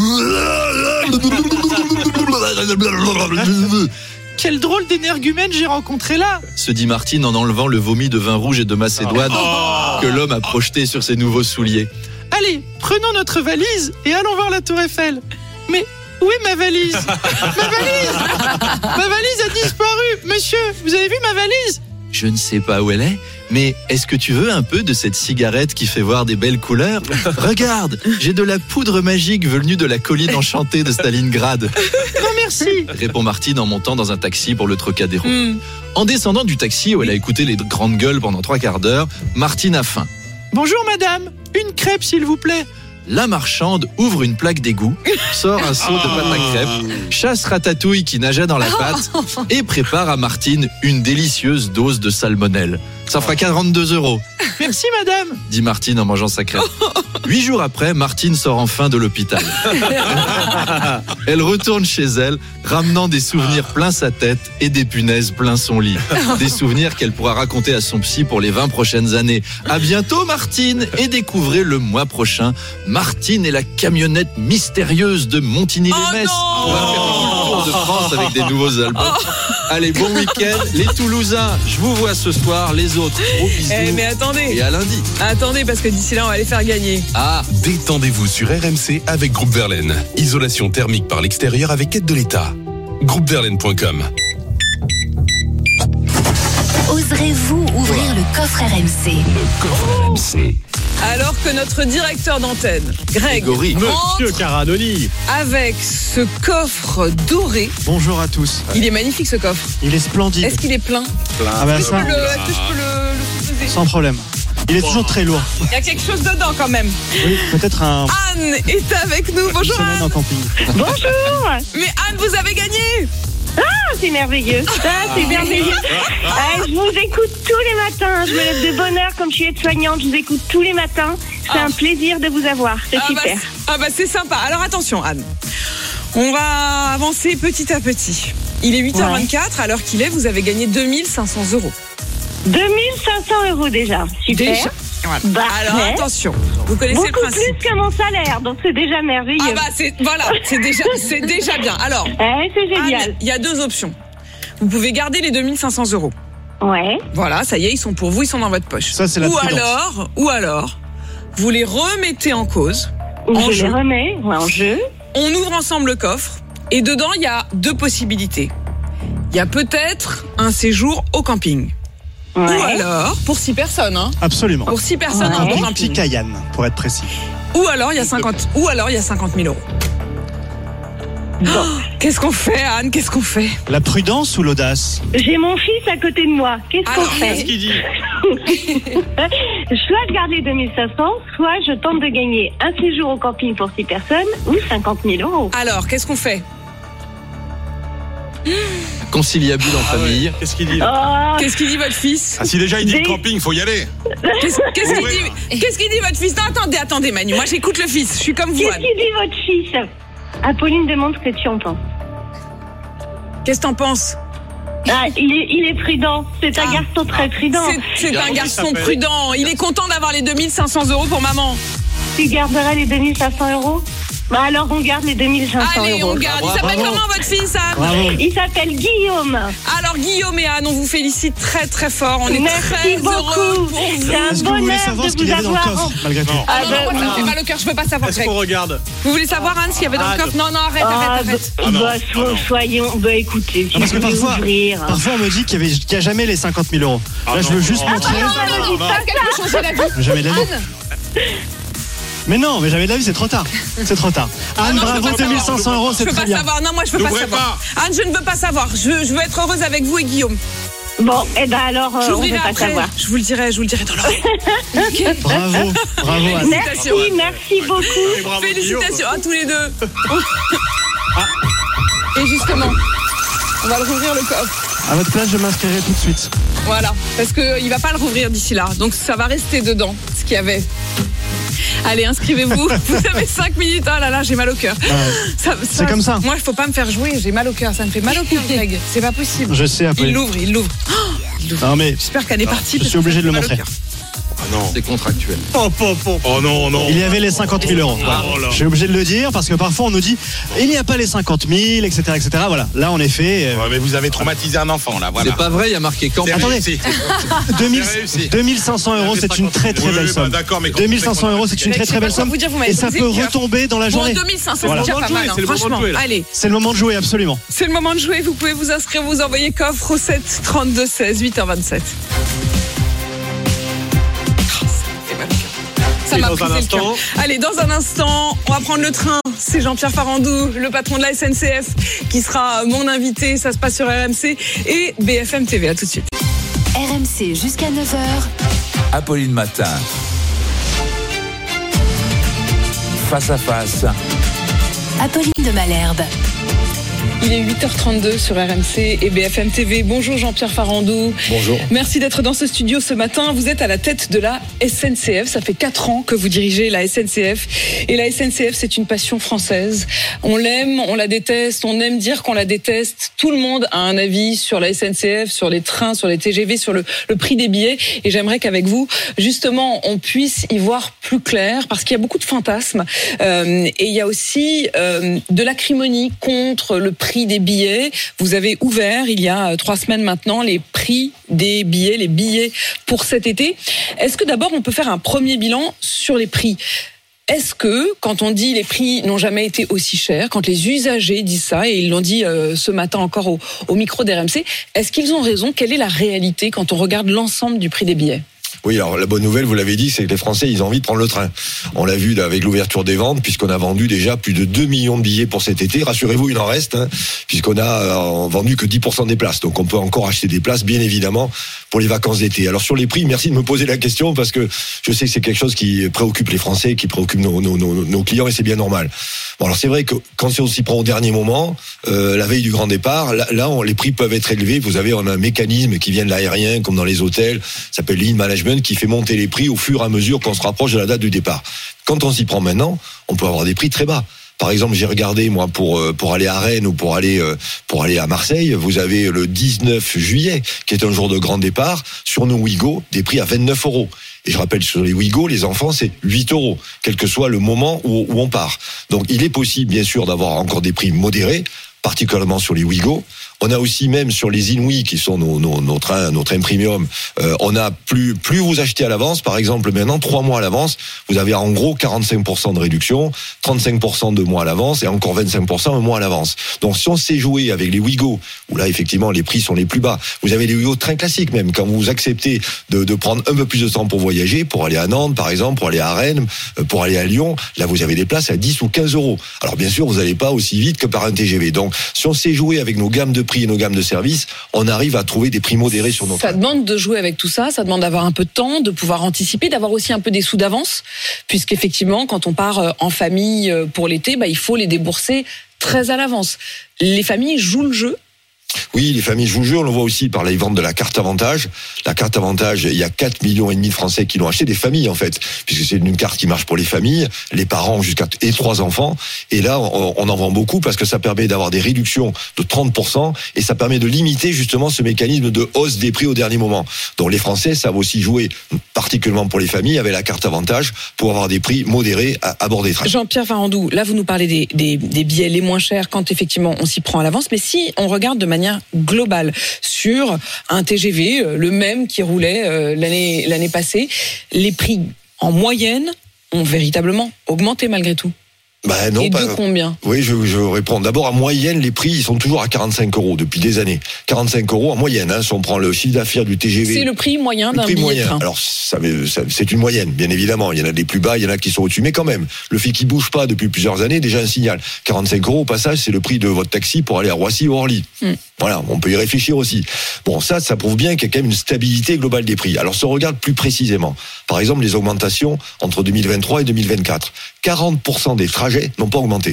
[SPEAKER 21] Quel drôle d'énergumène j'ai rencontré là, se dit Martine en enlevant le vomi de vin rouge et de Macédoine que l'homme a projeté sur ses nouveaux souliers. Allez, prenons notre valise et allons voir la Tour Eiffel. Mais
[SPEAKER 6] Où est ma valise? Ma valise! Ma valise a disparu! Monsieur, vous avez vu ma valise?
[SPEAKER 21] Je ne sais pas où elle est, mais est-ce que tu veux un peu de cette cigarette qui fait voir des belles couleurs? Regarde, j'ai de la poudre magique venue de la colline enchantée de Stalingrad.
[SPEAKER 6] Non merci,
[SPEAKER 21] répond Martine en montant dans un taxi pour le Trocadéro.
[SPEAKER 6] Mm.
[SPEAKER 21] En descendant du taxi où elle a écouté les grandes gueules pendant trois quarts d'heure, Martine a faim.
[SPEAKER 6] Bonjour madame, une crêpe s'il vous plaît.
[SPEAKER 21] La marchande ouvre une plaque d'égout, sort un seau de pâte à crêpes, chasse Ratatouille qui nageait dans la pâte et prépare à Martine une délicieuse dose de salmonelle. Ça fera quarante-deux euros.
[SPEAKER 6] Merci madame,
[SPEAKER 21] dit Martine en mangeant sa crêpe. Huit jours après, Martine sort enfin de l'hôpital. Elle retourne chez elle, ramenant des souvenirs plein sa tête et des punaises plein son lit. Des souvenirs qu'elle pourra raconter à son psy pour les vingt prochaines années. À bientôt Martine, et découvrez le mois prochain Martine et la camionnette mystérieuse de Montigny-les-Metz.
[SPEAKER 3] Oh
[SPEAKER 21] On va faire un tour de France avec des nouveaux albums. Allez, bon week-end. Les Toulousains, je vous vois ce soir. Les autres, gros bisous.
[SPEAKER 3] Eh mais attendez.
[SPEAKER 21] Et à lundi.
[SPEAKER 3] Attendez, parce que d'ici là, on va les faire gagner.
[SPEAKER 21] Ah.
[SPEAKER 7] Détendez-vous sur R M C avec Groupe Verlaine. Isolation thermique par l'extérieur avec aide de l'État. groupe verlaine point com.
[SPEAKER 19] Oserez-vous ouvrir le coffre R M C?
[SPEAKER 7] Le coffre R M C.
[SPEAKER 3] Alors que notre directeur d'antenne, Greg,
[SPEAKER 18] Monsieur Caradoni,
[SPEAKER 3] avec ce coffre doré.
[SPEAKER 23] Bonjour à tous.
[SPEAKER 3] Il est magnifique ce coffre.
[SPEAKER 23] Il est splendide.
[SPEAKER 3] Est-ce qu'il est plein?
[SPEAKER 23] Ah bah
[SPEAKER 3] Est-ce
[SPEAKER 23] ça,
[SPEAKER 3] que, le, est-ce que je peux le, le supposer?
[SPEAKER 23] sans problème. Il est toujours très lourd.
[SPEAKER 3] Il y a quelque chose dedans quand même.
[SPEAKER 23] Oui, peut-être un...
[SPEAKER 3] Anne est avec nous. Bonjour
[SPEAKER 23] Une semaine
[SPEAKER 3] Anne.
[SPEAKER 23] en camping.
[SPEAKER 24] Bonjour.
[SPEAKER 3] Mais Anne, vous avez gagné.
[SPEAKER 24] Ah, c'est merveilleux. Ah, c'est merveilleux. Ah, je vous écoute tous les matins. Je me lève de bonne heure comme je suis aide-soignante. Je vous écoute tous les matins. C'est
[SPEAKER 3] Ah.
[SPEAKER 24] un plaisir de vous avoir. C'est
[SPEAKER 3] Ah bah,
[SPEAKER 24] super.
[SPEAKER 3] c'est- ah bah c'est sympa. Alors attention Anne. On va avancer petit à petit. Il est huit heures vingt-quatre. À l'heure qu'il est, vous avez gagné deux mille cinq cents euros.
[SPEAKER 24] deux mille cinq cents euros déjà. Super.
[SPEAKER 3] Déjà. Voilà.
[SPEAKER 24] Bah,
[SPEAKER 3] Alors
[SPEAKER 24] ouais.
[SPEAKER 3] attention, vous connaissez
[SPEAKER 24] Beaucoup
[SPEAKER 3] le principe.
[SPEAKER 24] plus que mon salaire, donc c'est déjà merveilleux.
[SPEAKER 3] Ah bah c'est voilà, c'est déjà c'est déjà bien. Alors,
[SPEAKER 24] ouais, c'est génial.
[SPEAKER 3] Anne, il y a deux options. Vous pouvez garder les deux mille cinq cents euros.
[SPEAKER 24] Ouais.
[SPEAKER 3] Voilà, ça y est, ils sont pour vous, ils sont dans votre poche.
[SPEAKER 23] Ça, c'est la
[SPEAKER 3] ou
[SPEAKER 23] prudence.
[SPEAKER 3] alors, ou alors, vous les remettez en cause.
[SPEAKER 24] Ou
[SPEAKER 3] en
[SPEAKER 24] je
[SPEAKER 3] jeu.
[SPEAKER 24] les remets ouais, en jeu.
[SPEAKER 3] On ouvre ensemble le coffre et dedans il y a deux possibilités. Il y a peut-être un séjour au camping.
[SPEAKER 24] Ouais.
[SPEAKER 3] Ou alors, pour six personnes, hein.
[SPEAKER 23] Absolument.
[SPEAKER 3] Pour six personnes,
[SPEAKER 24] Ouais.
[SPEAKER 3] un bon
[SPEAKER 23] Camping
[SPEAKER 3] camping.
[SPEAKER 23] Picayane, pour être précis.
[SPEAKER 3] Ou alors il y a cinquante, ou alors il y a cinquante mille euros. Oh, qu'est-ce qu'on fait, Anne? Qu'est-ce qu'on fait?
[SPEAKER 23] La prudence ou l'audace?
[SPEAKER 24] J'ai mon fils à côté de moi. Qu'est-ce qu'on
[SPEAKER 3] Alors,
[SPEAKER 24] fait?
[SPEAKER 3] qu'est-ce qu'il dit?
[SPEAKER 24] Soit je garde les deux mille cinq cents, soit je tente de gagner un séjour au camping pour six personnes ou cinquante mille euros.
[SPEAKER 3] Alors, qu'est-ce qu'on fait?
[SPEAKER 21] Conciliabule en famille.
[SPEAKER 18] Qu'est-ce qu'il dit
[SPEAKER 24] Oh,
[SPEAKER 3] Qu'est-ce qu'il dit votre fils?
[SPEAKER 25] Ah, si déjà il dit
[SPEAKER 24] Des-
[SPEAKER 25] le camping, faut y aller.
[SPEAKER 3] Qu'est-ce qu'est-ce qu'il dit? Qu'est-ce qu'il dit votre fils? Non, attendez, attendez, Manu. Moi, j'écoute le fils. Je suis comme vous,
[SPEAKER 24] qu'est-ce
[SPEAKER 3] Anne.
[SPEAKER 24] qu'il dit votre fils? Apolline demande ce que tu en penses.
[SPEAKER 3] Qu'est-ce que t'en penses?
[SPEAKER 24] Ah, il est, il est prudent. C'est un
[SPEAKER 3] Ah.
[SPEAKER 24] garçon très prudent.
[SPEAKER 3] C'est- C'est
[SPEAKER 18] Comment
[SPEAKER 3] un
[SPEAKER 18] il
[SPEAKER 3] garçon
[SPEAKER 18] s'appelle
[SPEAKER 3] prudent. Il est content d'avoir les deux mille cinq cents euros pour maman.
[SPEAKER 24] Tu garderas les deux mille cinq cents euros? Bah alors on garde les deux mille cinq cents
[SPEAKER 3] Allez,
[SPEAKER 24] euros.
[SPEAKER 3] on garde. Il s'appelle
[SPEAKER 23] Bravo.
[SPEAKER 3] comment votre fils, Anne?
[SPEAKER 23] Bravo.
[SPEAKER 24] Il s'appelle Guillaume.
[SPEAKER 3] Alors, Guillaume et Anne, on vous félicite très très fort. On est
[SPEAKER 24] Merci
[SPEAKER 3] très
[SPEAKER 24] beaucoup.
[SPEAKER 3] heureux pour vous.
[SPEAKER 24] C'est un
[SPEAKER 23] Est-ce que vous voulez
[SPEAKER 24] bonheur
[SPEAKER 23] savoir
[SPEAKER 24] de
[SPEAKER 23] ce qu'il y
[SPEAKER 24] vous
[SPEAKER 23] avait dans le
[SPEAKER 24] avoir.
[SPEAKER 23] coffre, malgré tout?
[SPEAKER 3] Ah non,
[SPEAKER 24] bah,
[SPEAKER 3] non, moi, ça me
[SPEAKER 24] non.
[SPEAKER 3] fait mal au cœur. Je veux pas savoir,
[SPEAKER 18] Est-ce
[SPEAKER 3] Greg.
[SPEAKER 18] qu'on regarde?
[SPEAKER 3] Vous voulez savoir, Anne, ce qu'il y avait dans le
[SPEAKER 18] Anne.
[SPEAKER 3] coffre? Non, non, arrête,
[SPEAKER 24] Ah,
[SPEAKER 3] arrête, arrête.
[SPEAKER 24] bah,
[SPEAKER 18] Ah non,
[SPEAKER 24] bah,
[SPEAKER 18] ah
[SPEAKER 24] so-
[SPEAKER 18] non.
[SPEAKER 24] soyons. Bah écoutez, si
[SPEAKER 23] Non, parce que
[SPEAKER 24] vous voulez
[SPEAKER 23] parfois,
[SPEAKER 24] ouvrir.
[SPEAKER 23] parfois on me dit qu'il y avait, qu'il y a jamais les cinquante mille euros.
[SPEAKER 18] Ah
[SPEAKER 23] Là, je
[SPEAKER 18] non,
[SPEAKER 23] veux juste
[SPEAKER 18] non,
[SPEAKER 23] montrer.
[SPEAKER 24] non, non, non, non.
[SPEAKER 3] Est-ce qu'elle peut changer la vie?
[SPEAKER 23] Jamais de la vie.
[SPEAKER 3] Anne,
[SPEAKER 23] Mais non, mais jamais de la vie, c'est trop tard. C'est trop tard. Anne,
[SPEAKER 3] non, je
[SPEAKER 23] bravo,
[SPEAKER 3] veux pas
[SPEAKER 23] deux mille cinq cents euros,
[SPEAKER 3] je
[SPEAKER 23] c'est
[SPEAKER 3] veux
[SPEAKER 23] très
[SPEAKER 3] pas
[SPEAKER 23] bien.
[SPEAKER 3] savoir. Non, moi, je veux pas
[SPEAKER 25] N'ouvrez
[SPEAKER 3] savoir. Anne, je ne veux pas savoir. Je, je veux être heureuse avec vous et Guillaume.
[SPEAKER 24] Bon, eh ben alors, euh, on
[SPEAKER 3] J'ouvrirai
[SPEAKER 24] veut pas
[SPEAKER 3] après.
[SPEAKER 24] savoir.
[SPEAKER 3] Je vous le dirai, je vous le dirai dans l'oreille. Ok.
[SPEAKER 23] Bravo, bravo, Anne.
[SPEAKER 24] Merci, merci beaucoup.
[SPEAKER 18] Et bravo,
[SPEAKER 3] Félicitations à tous les deux. Et justement, on va le rouvrir le coffre.
[SPEAKER 23] À votre place, je m'inscrirai tout de suite.
[SPEAKER 3] Voilà, parce qu'il va pas le rouvrir d'ici là. Donc ça va rester dedans, ce qu'il y avait. Allez, inscrivez-vous. Vous avez cinq minutes. Oh là là, j'ai mal au cœur. Ça- ça-
[SPEAKER 23] C'est comme ça.
[SPEAKER 3] Moi, il faut pas me faire jouer. J'ai mal au cœur. Ça me fait mal au cœur, Greg. C'est pas possible.
[SPEAKER 23] Je sais,
[SPEAKER 3] Il
[SPEAKER 23] Apolline.
[SPEAKER 3] l'ouvre, il l'ouvre. Oh, il l'ouvre.
[SPEAKER 23] Non, mais
[SPEAKER 3] J'espère qu'elle est partie.
[SPEAKER 23] je
[SPEAKER 3] parce
[SPEAKER 23] suis obligé
[SPEAKER 3] que
[SPEAKER 23] de le
[SPEAKER 3] j'ai mal au
[SPEAKER 23] montrer.
[SPEAKER 3] cœur.
[SPEAKER 21] C'est contractuel.
[SPEAKER 18] Oh, oh, oh. oh non, non.
[SPEAKER 23] Il y avait les cinquante mille euros. Voilà.
[SPEAKER 18] Oh là.
[SPEAKER 23] Je suis obligé de le dire parce que parfois on nous dit il n'y a pas les cinquante mille, et cetera, et cetera. Voilà. Là, en effet.
[SPEAKER 5] Ouais, mais vous avez traumatisé un enfant, là. Voilà.
[SPEAKER 21] C'est pas vrai, il y a marqué quand.
[SPEAKER 23] Attendez. deux mille cinq cents euros, c'est une très très belle somme. deux mille cinq cents euros, c'est une très très belle somme. Et ça peut retomber dans la journée.
[SPEAKER 3] Bon, deux mille cinq cents, c'est déjà pas mal, hein, franchement. Allez.
[SPEAKER 23] C'est le moment de jouer, absolument.
[SPEAKER 3] C'est le moment de jouer. Vous pouvez vous inscrire, vous envoyez coffre au sept trente-deux seize, huit heures vingt-sept. Ça m'a pris le cœur. Allez, dans un instant, on va prendre le train. C'est Jean-Pierre Farandou, le patron de la S N C F, qui sera mon invité. Ça se passe sur R M C et B F M T V. À tout de suite.
[SPEAKER 19] R M C jusqu'à neuf heures.
[SPEAKER 2] Apolline Matin. Face à face.
[SPEAKER 19] Apolline de Malherbe.
[SPEAKER 3] Il est huit heures trente-deux sur R M C et B F M T V. Bonjour Jean-Pierre Farandou.
[SPEAKER 21] Bonjour.
[SPEAKER 3] Merci d'être dans ce studio ce matin. Vous êtes à la tête de la S N C F. Ça fait quatre ans que vous dirigez la S N C F. Et la S N C F, c'est une passion française. On l'aime, on la déteste, on aime dire qu'on la déteste. Tout le monde a un avis sur la S N C F, sur les trains, sur les T G V, sur le, le prix des billets. Et j'aimerais qu'avec vous, justement, on puisse y voir plus clair parce qu'il y a beaucoup de fantasmes. Euh, et il y a aussi euh, de l'acrimonie contre le prix des billets. Vous avez ouvert il y a trois semaines maintenant les prix des billets, les billets pour cet été. Est-ce que d'abord on peut faire un premier bilan sur les prix ? Est-ce que, quand on dit les prix n'ont jamais été aussi chers, quand les usagers disent ça, et ils l'ont dit euh, ce matin encore au, au micro d'R M C, est-ce qu'ils ont raison ? Quelle est la réalité quand on regarde l'ensemble du prix des billets ?
[SPEAKER 9] Oui, alors la bonne nouvelle, vous l'avez dit, c'est que les Français, ils ont envie de prendre le train. On l'a vu avec l'ouverture des ventes, puisqu'on a vendu déjà plus de deux millions de billets pour cet été. Rassurez-vous, il en reste, hein, puisqu'on a euh, vendu que dix pour cent des places. Donc on peut encore acheter des places, bien évidemment, pour les vacances d'été. Alors sur les prix, merci de me poser la question, parce que je sais que c'est quelque chose qui préoccupe les Français, qui préoccupe nos, nos, nos, nos clients, et c'est bien normal. Bon, alors c'est vrai que quand on s'y prend au dernier moment, euh, la veille du grand départ, là, là on, les prix peuvent être élevés. Vous avez, on a un mécanisme qui vient de l'aérien, comme dans les hôtels, ça s'appelle lean management, qui fait monter les prix au fur et à mesure qu'on se rapproche de la date du départ. Quand on s'y prend maintenant, on peut avoir des prix très bas. Par exemple, j'ai regardé moi pour pour aller à Rennes ou pour aller pour aller à Marseille, vous avez le dix-neuf juillet, qui est un jour de grand départ, sur nos Ouigo, des prix à vingt-neuf euros. Et je rappelle, sur les Ouigo, les enfants, c'est huit euros, quel que soit le moment où, où on part. Donc, il est possible, bien sûr, d'avoir encore des prix modérés, particulièrement sur les Ouigo. On a aussi même sur les Inouï, qui sont nos, nos, nos trains, nos trains premium, euh, on a plus, plus vous achetez à l'avance, par exemple maintenant, trois mois à l'avance, vous avez en gros quarante-cinq pour cent de réduction, trente-cinq pour cent deux mois à l'avance et encore vingt-cinq pour cent un mois à l'avance. Donc si on sait jouer avec les Ouigo, où là effectivement les prix sont les plus bas, vous avez les Ouigo trains classiques même, quand vous acceptez de, de prendre un peu plus de temps pour voyager, pour aller à Nantes par exemple, pour aller à Rennes, pour aller à Lyon, là vous avez des places à dix ou quinze euros. Alors bien sûr, vous n'allez pas aussi vite que par un T G V. Donc si on sait jouer avec nos gammes de prix et nos gammes de services, on arrive à trouver des prix modérés sur nos
[SPEAKER 3] Ça
[SPEAKER 9] trains.
[SPEAKER 3] demande de jouer avec tout ça, ça demande d'avoir un peu de temps, de pouvoir anticiper, d'avoir aussi un peu des sous d'avance, puisqu'effectivement, quand on part en famille pour l'été, bah, il faut les débourser très à l'avance. Les familles jouent le jeu.
[SPEAKER 9] Oui, les familles, je vous jure, on le voit aussi par les ventes de la carte avantage. La carte avantage, il y a quatre millions et demi de Français qui l'ont acheté, des familles en fait, puisque c'est une carte qui marche pour les familles, les parents jusqu'à et trois enfants. Et là, on, on en vend beaucoup parce que ça permet d'avoir des réductions de trente pour cent et ça permet de limiter justement ce mécanisme de hausse des prix au dernier moment. Donc les Français savent aussi jouer, particulièrement pour les familles, avec la carte avantage pour avoir des prix modérés à, à bord des trains.
[SPEAKER 3] Jean-Pierre Farandou, là vous nous parlez des, des, des billets les moins chers quand effectivement on s'y prend à l'avance, mais si on regarde de manière globale sur un T G V, le même qui roulait euh, l'année, l'année passée, les prix en moyenne ont véritablement augmenté malgré tout.
[SPEAKER 9] Bah non,
[SPEAKER 3] et
[SPEAKER 9] pas,
[SPEAKER 3] de combien ?
[SPEAKER 9] Oui, je, je réponds. D'abord, en moyenne, les prix, ils sont toujours à quarante-cinq euros depuis des années. quarante-cinq euros en moyenne, hein, si on prend le chiffre d'affaires du T G V.
[SPEAKER 3] C'est le prix moyen
[SPEAKER 9] le
[SPEAKER 3] d'un
[SPEAKER 9] prix
[SPEAKER 3] billet
[SPEAKER 9] moyen.
[SPEAKER 3] de train.
[SPEAKER 9] Alors, ça, ça, c'est une moyenne, bien évidemment. Il y en a des plus bas, il y en a qui sont au-dessus, mais quand même, le fait qu'ils bougent pas depuis plusieurs années, déjà un signal. quarante-cinq euros au passage, c'est le prix de votre taxi pour aller à Roissy ou Orly. Mm. Voilà, on peut y réfléchir aussi. Bon, ça, ça prouve bien qu'il y a quand même une stabilité globale des prix. Alors, si on regarde plus précisément, par exemple, les augmentations entre deux mille vingt-trois et deux mille vingt-quatre, quarante pour cent des trajets n'ont pas augmenté.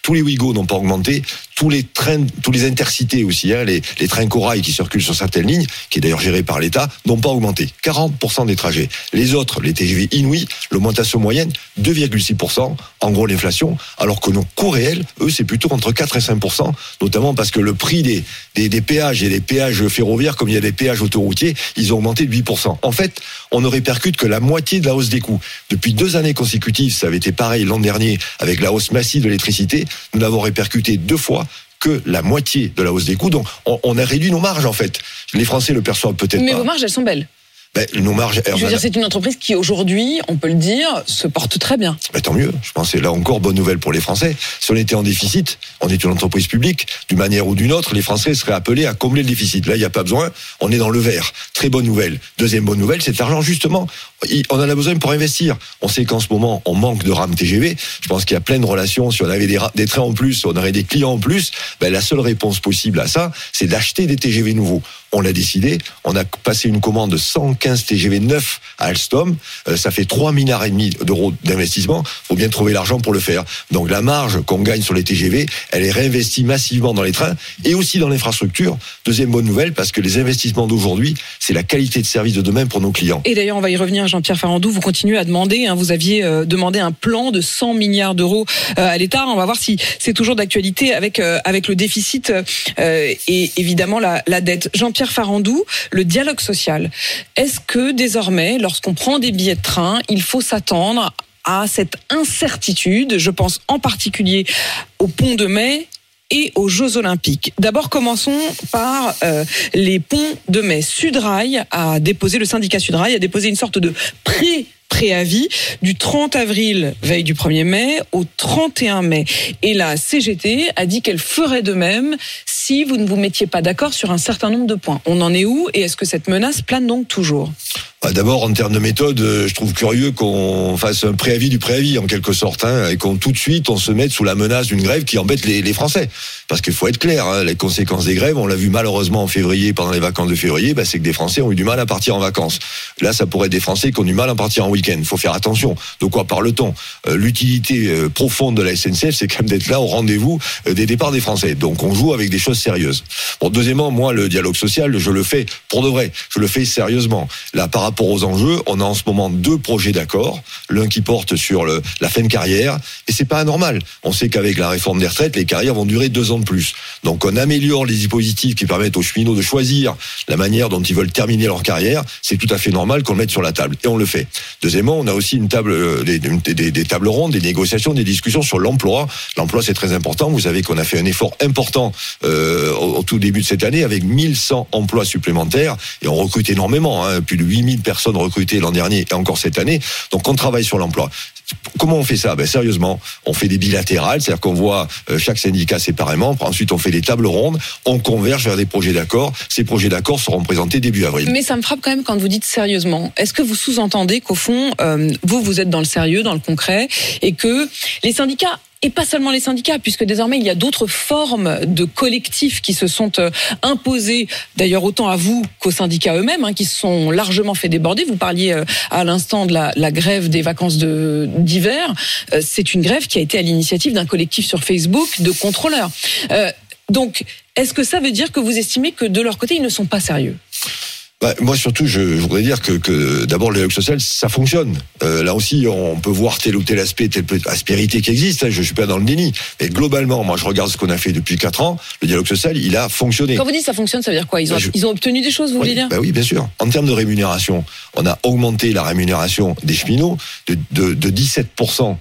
[SPEAKER 9] tous les Ouigo n'ont pas augmenté, tous les trains, tous les intercités aussi, hein, les, les trains corail qui circulent sur certaines lignes, qui est d'ailleurs géré par l'État, n'ont pas augmenté. quarante pour cent des trajets. Les autres, les T G V inouïs, l'augmentation moyenne, deux virgule six pour cent, en gros l'inflation, alors que nos coûts réels, eux, c'est plutôt entre quatre et cinq pour cent, notamment parce que le prix des, des, des péages et des péages ferroviaires, comme il y a des péages autoroutiers, ils ont augmenté de huit pour cent. En fait, on ne répercute que la moitié de la hausse des coûts. Depuis deux années consécutives, ça avait été pareil l'an dernier, avec la hausse massive de l'électricité, nous l'avons répercuté deux fois, que la moitié de la hausse des coûts. Donc, on, on a réduit nos marges, en fait. Les Français le perçoivent peut-être
[SPEAKER 3] Mais
[SPEAKER 9] pas.
[SPEAKER 3] vos marges, elles sont belles.
[SPEAKER 9] Ben, nos marges,
[SPEAKER 3] Je veux dire, c'est une entreprise qui, aujourd'hui, on peut le dire, se porte très bien.
[SPEAKER 9] Ben, tant mieux. Je pense que c'est là encore bonne nouvelle pour les Français. Si on était en déficit, on est une entreprise publique, d'une manière ou d'une autre, les Français seraient appelés à combler le déficit. Là, il n'y a pas besoin. On est dans le vert. Très bonne nouvelle. Deuxième bonne nouvelle, c'est l'argent, justement. On en a besoin pour investir. On sait qu'en ce moment, on manque de rames T G V. Je pense qu'il y a plein de relations. Si on avait des, des trains en plus, on aurait des clients en plus. Ben, la seule réponse possible à ça, c'est d'acheter des T G V nouveaux. On l'a décidé. On a passé une commande de cent quinze T G V neufs à Alstom. Euh, ça fait trois milliards et demi d'euros d'investissement. Faut bien trouver l'argent pour le faire. Donc la marge qu'on gagne sur les T G V, elle est réinvestie massivement dans les trains et aussi dans l'infrastructure. Deuxième bonne nouvelle, parce que les investissements d'aujourd'hui, c'est la qualité de service de demain pour nos clients.
[SPEAKER 3] Et d'ailleurs, on va y revenir, Jean-Pierre Farandou. Vous continuez à demander, hein, vous aviez euh, demandé un plan de cent milliards d'euros euh, à l'État. On va voir si c'est toujours d'actualité avec euh, avec le déficit euh, et évidemment la, la dette. Jean-Pierre Farandou, le dialogue social. Est-ce que désormais, lorsqu'on prend des billets de train, il faut s'attendre à cette incertitude? Je pense en particulier au pont de mai et aux Jeux Olympiques. D'abord, commençons par euh, les ponts de mai. Sudrail a déposé, le syndicat Sudrail a déposé une sorte de pré préavis du trente avril, veille du premier mai, au trente et un mai. Et la C G T a dit qu'elle ferait de même si vous ne vous mettiez pas d'accord sur un certain nombre de points. On en est où et est-ce que cette menace plane donc toujours ?
[SPEAKER 9] D'abord, en termes de méthode, je trouve curieux qu'on fasse un préavis du préavis, en quelque sorte, hein, et qu'on tout de suite, on se mette sous la menace d'une grève qui embête les, les Français. Parce qu'il faut être clair, hein, les conséquences des grèves, on l'a vu malheureusement en février, pendant les vacances de février, bah, c'est que des Français ont eu du mal à partir en vacances. Là, ça pourrait être des Français qui ont du mal à partir en week-end. Il faut faire attention. De quoi parle-t-on ? euh, L'utilité euh, profonde de la S N C F, c'est quand même d'être là au rendez-vous euh, des départs des Français. Donc, on joue avec des choses sérieuses. Bon, deuxièmement, moi, le dialogue social, je le fais pour de vrai. Je le fais sérieusement. Là, par rapport aux enjeux, on a en ce moment deux projets d'accord. L'un qui porte sur le, la fin de carrière. Et c'est pas anormal. On sait qu'avec la réforme des retraites, les carrières vont durer deux ans de plus. Donc, on améliore les dispositifs qui permettent aux cheminots de choisir la manière dont ils veulent terminer leur carrière. C'est tout à fait normal qu'on le mette sur la table. Et on le fait. Deuxièmement, on a aussi une table, des, des, des, des tables rondes, des négociations, des discussions sur l'emploi. L'emploi, c'est très important. Vous savez qu'on a fait un effort important euh, au, au tout début de cette année avec mille cent emplois supplémentaires. Et on recrute énormément. Hein, plus de huit mille personnes recrutées l'an dernier et encore cette année. Donc, on travaille sur l'emploi. Comment on fait ça ? Ben, sérieusement, on fait des bilatérales, c'est-à-dire qu'on voit euh, chaque syndicat séparément. Ensuite, on fait des tables rondes, on converge vers des projets d'accord. Ces projets d'accord seront présentés début avril.
[SPEAKER 3] Mais ça me frappe quand même quand vous dites sérieusement. Est-ce que vous sous-entendez qu'au fond, euh, vous, vous êtes dans le sérieux, dans le concret, et que les syndicats, et pas seulement les syndicats, puisque désormais il y a d'autres formes de collectifs qui se sont imposés, d'ailleurs autant à vous qu'aux syndicats eux-mêmes, hein, qui se sont largement fait déborder. Vous parliez à l'instant de la, la grève des vacances de, d'hiver. C'est une grève qui a été à l'initiative d'un collectif sur Facebook de contrôleurs. Euh, donc, est-ce que ça veut dire que vous estimez que de leur côté, ils ne sont pas sérieux ?
[SPEAKER 9] Bah, moi surtout, je, je voudrais dire que, que d'abord le dialogue social, ça fonctionne. Euh, là aussi, on peut voir tel ou tel aspect, telle aspérité qui existe. Hein, je suis pas dans le déni, mais globalement, moi, je regarde ce qu'on a fait depuis quatre ans. Le dialogue social, il a fonctionné.
[SPEAKER 3] Quand vous dites ça fonctionne, ça veut dire quoi ? Ils ont, bah, je... ils ont obtenu des choses, vous
[SPEAKER 9] oui,
[SPEAKER 3] voulez dire ?
[SPEAKER 9] Bah oui, bien sûr. En termes de rémunération, on a augmenté la rémunération des cheminots de, de, de dix-sept pour cent.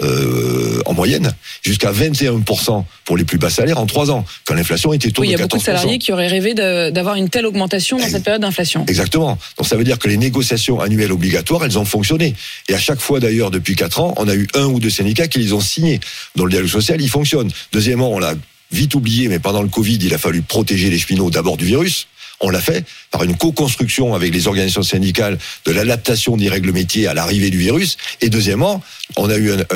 [SPEAKER 9] Euh, en moyenne, jusqu'à vingt et un pour cent pour les plus bas salaires en trois ans, quand l'inflation était autour
[SPEAKER 3] oui,
[SPEAKER 9] de quatorze pour cent.
[SPEAKER 3] Il y a beaucoup de salariés qui auraient rêvé de, d'avoir une telle augmentation dans et cette période d'inflation.
[SPEAKER 9] Exactement. Donc ça veut dire que les négociations annuelles obligatoires, elles ont fonctionné. Et à chaque fois d'ailleurs, depuis quatre ans, on a eu un ou deux syndicats qui les ont signés. Dans le dialogue social, il fonctionne. Deuxièmement, on l'a vite oublié, mais pendant le Covid, il a fallu protéger les cheminots d'abord du virus. On l'a fait par une co-construction avec les organisations syndicales de l'adaptation des règles métiers à l'arrivée du virus. Et deuxièmement, on a eu un, un,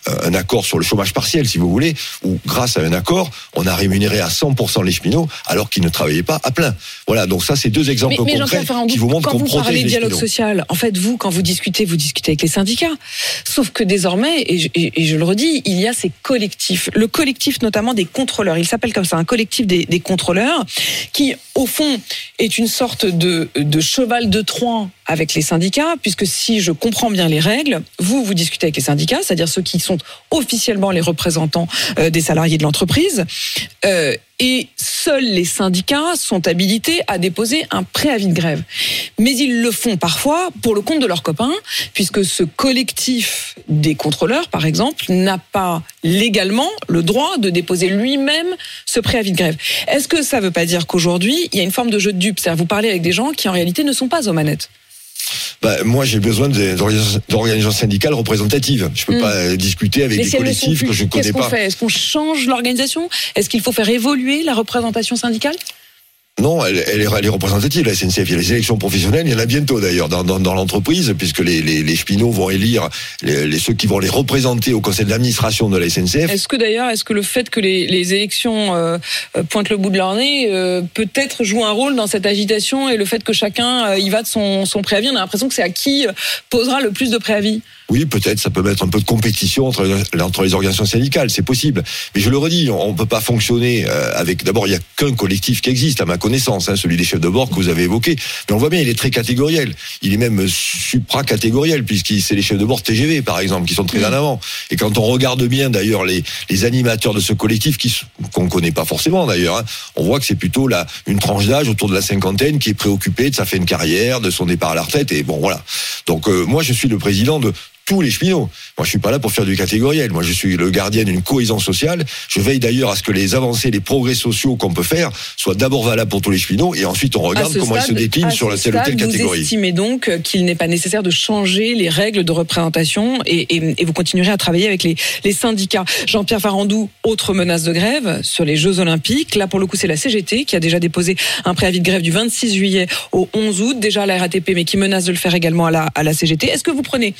[SPEAKER 9] un accord sur le chômage partiel, si vous voulez, où grâce à un accord, on a rémunéré à cent pour cent les cheminots alors qu'ils ne travaillaient pas à plein. Voilà, donc ça, c'est deux exemples
[SPEAKER 3] mais, mais
[SPEAKER 9] concrets qui vous montrent qu'on protège les cheminots.
[SPEAKER 3] Quand vous parlez de dialogue social, en fait, vous, quand vous discutez, vous discutez avec les syndicats. Sauf que désormais, et je, et, et je le redis, il y a ces collectifs. Le collectif notamment des contrôleurs, il s'appelle comme ça, un collectif des, des contrôleurs, qui, au fond, est une sorte de, de cheval de Troie avec les syndicats, puisque si je comprends bien les règles, vous, vous discutez avec les syndicats, c'est-à-dire ceux qui sont officiellement les représentants euh, des salariés de l'entreprise, euh, et seuls les syndicats sont habilités à déposer un préavis de grève. Mais ils le font parfois pour le compte de leurs copains, puisque ce collectif des contrôleurs, par exemple, n'a pas légalement le droit de déposer lui-même ce préavis de grève. Est-ce que ça ne veut pas dire qu'aujourd'hui, il y a une forme de jeu de dupe, c'est-à-dire vous parlez avec des gens qui en réalité ne sont pas aux manettes?
[SPEAKER 9] Bah, moi, j'ai besoin d'organisations syndicales représentatives. Je peux mmh. pas discuter avec
[SPEAKER 3] Mais
[SPEAKER 9] des
[SPEAKER 3] si
[SPEAKER 9] collectifs que je ne connais
[SPEAKER 3] Qu'est-ce
[SPEAKER 9] pas.
[SPEAKER 3] qu'on fait? Est-ce qu'on change l'organisation? Est-ce qu'il faut faire évoluer la représentation syndicale?
[SPEAKER 9] Non, elle, elle, est, elle est représentative, la S N C F. Il y a les élections professionnelles, il y en a bientôt d'ailleurs dans, dans, dans l'entreprise, puisque les, les, les cheminots vont élire les, les, ceux qui vont les représenter au conseil d'administration de la S N C F.
[SPEAKER 3] Est-ce que d'ailleurs, est-ce que le fait que les, les élections euh, pointent le bout de leur nez euh, peut-être joue un rôle dans cette agitation, et le fait que chacun euh, y va de son, son préavis? On a l'impression que c'est à qui euh, posera le plus de préavis.
[SPEAKER 9] Oui, peut-être, ça peut mettre un peu de compétition entre, entre les organisations syndicales, c'est possible. Mais je le redis, on ne peut pas fonctionner avec... D'abord, il n'y a qu'un collectif qui existe, à ma connaissance, hein, celui des chefs de bord que vous avez évoqué. Mais on voit bien, il est très catégoriel. Il est même supra-catégoriel, puisque c'est les chefs de bord T G V, par exemple, qui sont très en avant. Et quand on regarde bien, d'ailleurs, les, les animateurs de ce collectif, qui, qu'on ne connaît pas forcément, d'ailleurs, hein, on voit que c'est plutôt là, une tranche d'âge autour de la cinquantaine qui est préoccupée de sa fin de carrière, de son départ à la retraite. Et bon, voilà. Donc, euh, moi, je suis le président de tous les cheminots. Moi, je suis pas là pour faire du catégoriel. Moi, je suis le gardien d'une cohésion sociale. Je veille d'ailleurs à ce que les avancées, les progrès sociaux qu'on peut faire soient d'abord valables pour tous les cheminots, et ensuite on regarde comment stade, ils se déclinent sur la telle ou telle catégorie.
[SPEAKER 3] Vous estimez donc qu'il n'est pas nécessaire de changer les règles de représentation, et, et, et vous continuerez à travailler avec les, les syndicats. Jean-Pierre Farandou, autre menace de grève sur les Jeux Olympiques. Là, pour le coup, c'est la C G T qui a déjà déposé un préavis de grève du vingt-six juillet au onze août, déjà à la R A T P, mais qui menace de le faire également à la, à la C G T. Est-ce que vous prenez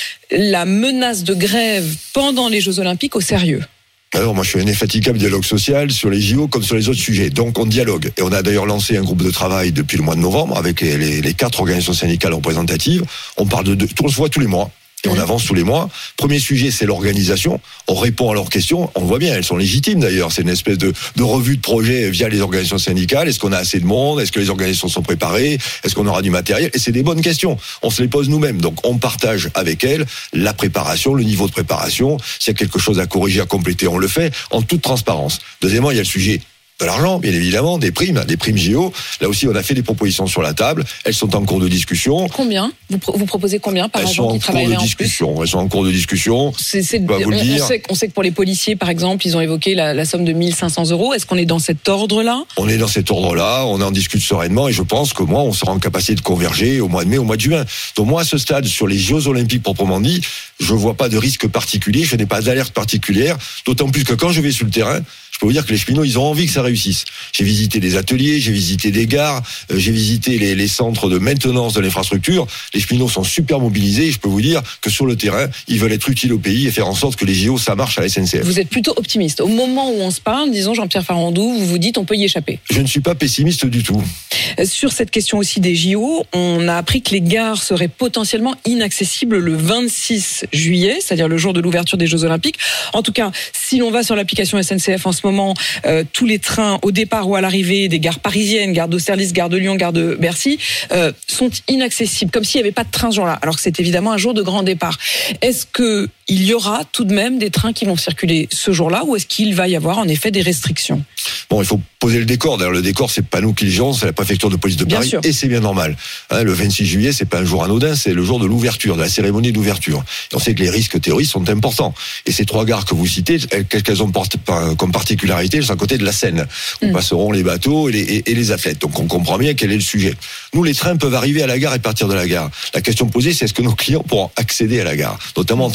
[SPEAKER 3] la menace de grève pendant les Jeux Olympiques au sérieux?
[SPEAKER 9] Alors moi je suis un infatigable dialogue social sur les J O comme sur les autres sujets, donc on dialogue. Et on a d'ailleurs lancé un groupe de travail depuis le mois de novembre avec les, les, les quatre organisations syndicales représentatives. On parle de, de on se voit tous les mois. Et on avance tous les mois. Premier sujet, c'est l'organisation. On répond à leurs questions. On voit bien, elles sont légitimes d'ailleurs. C'est une espèce de, de revue de projet via les organisations syndicales. Est-ce qu'on a assez de monde? Est-ce que les organisations sont préparées? Est-ce qu'on aura du matériel? Et c'est des bonnes questions. On se les pose nous-mêmes. Donc on partage avec elles la préparation, le niveau de préparation. S'il y a quelque chose à corriger, à compléter, on le fait en toute transparence. Deuxièmement, il y a le sujet de l'argent, bien évidemment, des primes, des primes J O. Là aussi, on a fait des propositions sur la table. Elles sont en cours de discussion.
[SPEAKER 3] Combien? Vous, pro- vous proposez combien par agent qui travaillerait en plus?
[SPEAKER 9] Elles sont en cours de discussion.
[SPEAKER 3] C'est, c'est,
[SPEAKER 9] je peux pas vous le
[SPEAKER 3] on,
[SPEAKER 9] dire.
[SPEAKER 3] On sait, on sait que pour les policiers, par exemple, ils ont évoqué la, la somme de mille cinq cents euros. Est-ce qu'on est dans cet ordre-là?
[SPEAKER 9] On est dans cet ordre-là. On en discute sereinement, et je pense que moi, on sera en capacité de converger au mois de mai, au mois de juin. Donc moi, à ce stade, sur les Jeux Olympiques proprement dit, je vois pas de risque particulier. Je n'ai pas d'alerte particulière. D'autant plus que quand je vais sur le terrain, je peux vous dire que les cheminots, ils ont envie que ça réussisse. J'ai visité des ateliers, j'ai visité des gares, euh, j'ai visité les, les centres de maintenance de l'infrastructure. Les cheminots sont super mobilisés, et je peux vous dire que sur le terrain, ils veulent être utiles au pays et faire en sorte que les J O, ça marche à la S N C F.
[SPEAKER 3] Vous êtes plutôt optimiste. Au moment où on se parle, disons Jean-Pierre Farandou, vous vous dites on peut y échapper.
[SPEAKER 9] Je ne suis pas pessimiste du tout.
[SPEAKER 3] Sur cette question aussi des J O, on a appris que les gares seraient potentiellement inaccessibles le vingt-six juillet, c'est-à-dire le jour de l'ouverture des Jeux Olympiques. En tout cas, si l'on va sur l'application S N C F en ce moment, euh, tous les trains au départ ou à l'arrivée des gares parisiennes, gare d'Austerlitz, gare de Lyon, gare de Bercy, euh, sont inaccessibles, comme s'il n'y avait pas de train ce jour-là, alors que c'est évidemment un jour de grand départ. Est-ce que il y aura tout de même des trains qui vont circuler ce jour-là, ou est-ce qu'il va y avoir en effet des restrictions?
[SPEAKER 9] Bon, il faut poser le décor. D'ailleurs, le décor, c'est pas nous qui le gérons, c'est la préfecture de police de Paris, et c'est bien normal. Hein, le vingt-six juillet, c'est pas un jour anodin, c'est le jour de l'ouverture, de la cérémonie d'ouverture. Et on sait que les risques terroristes sont importants. Et ces trois gares que vous citez, qu'est-ce qu'elles ont comme particularité? Elles sont à côté de la Seine, où mmh. passeront les bateaux et les, et, et les athlètes. Donc on comprend bien quel est le sujet. Nous, les trains peuvent arriver à la gare et partir de la gare. La question posée, c'est est-ce que nos clients pourront accéder à la gare, notamment en transport en commun?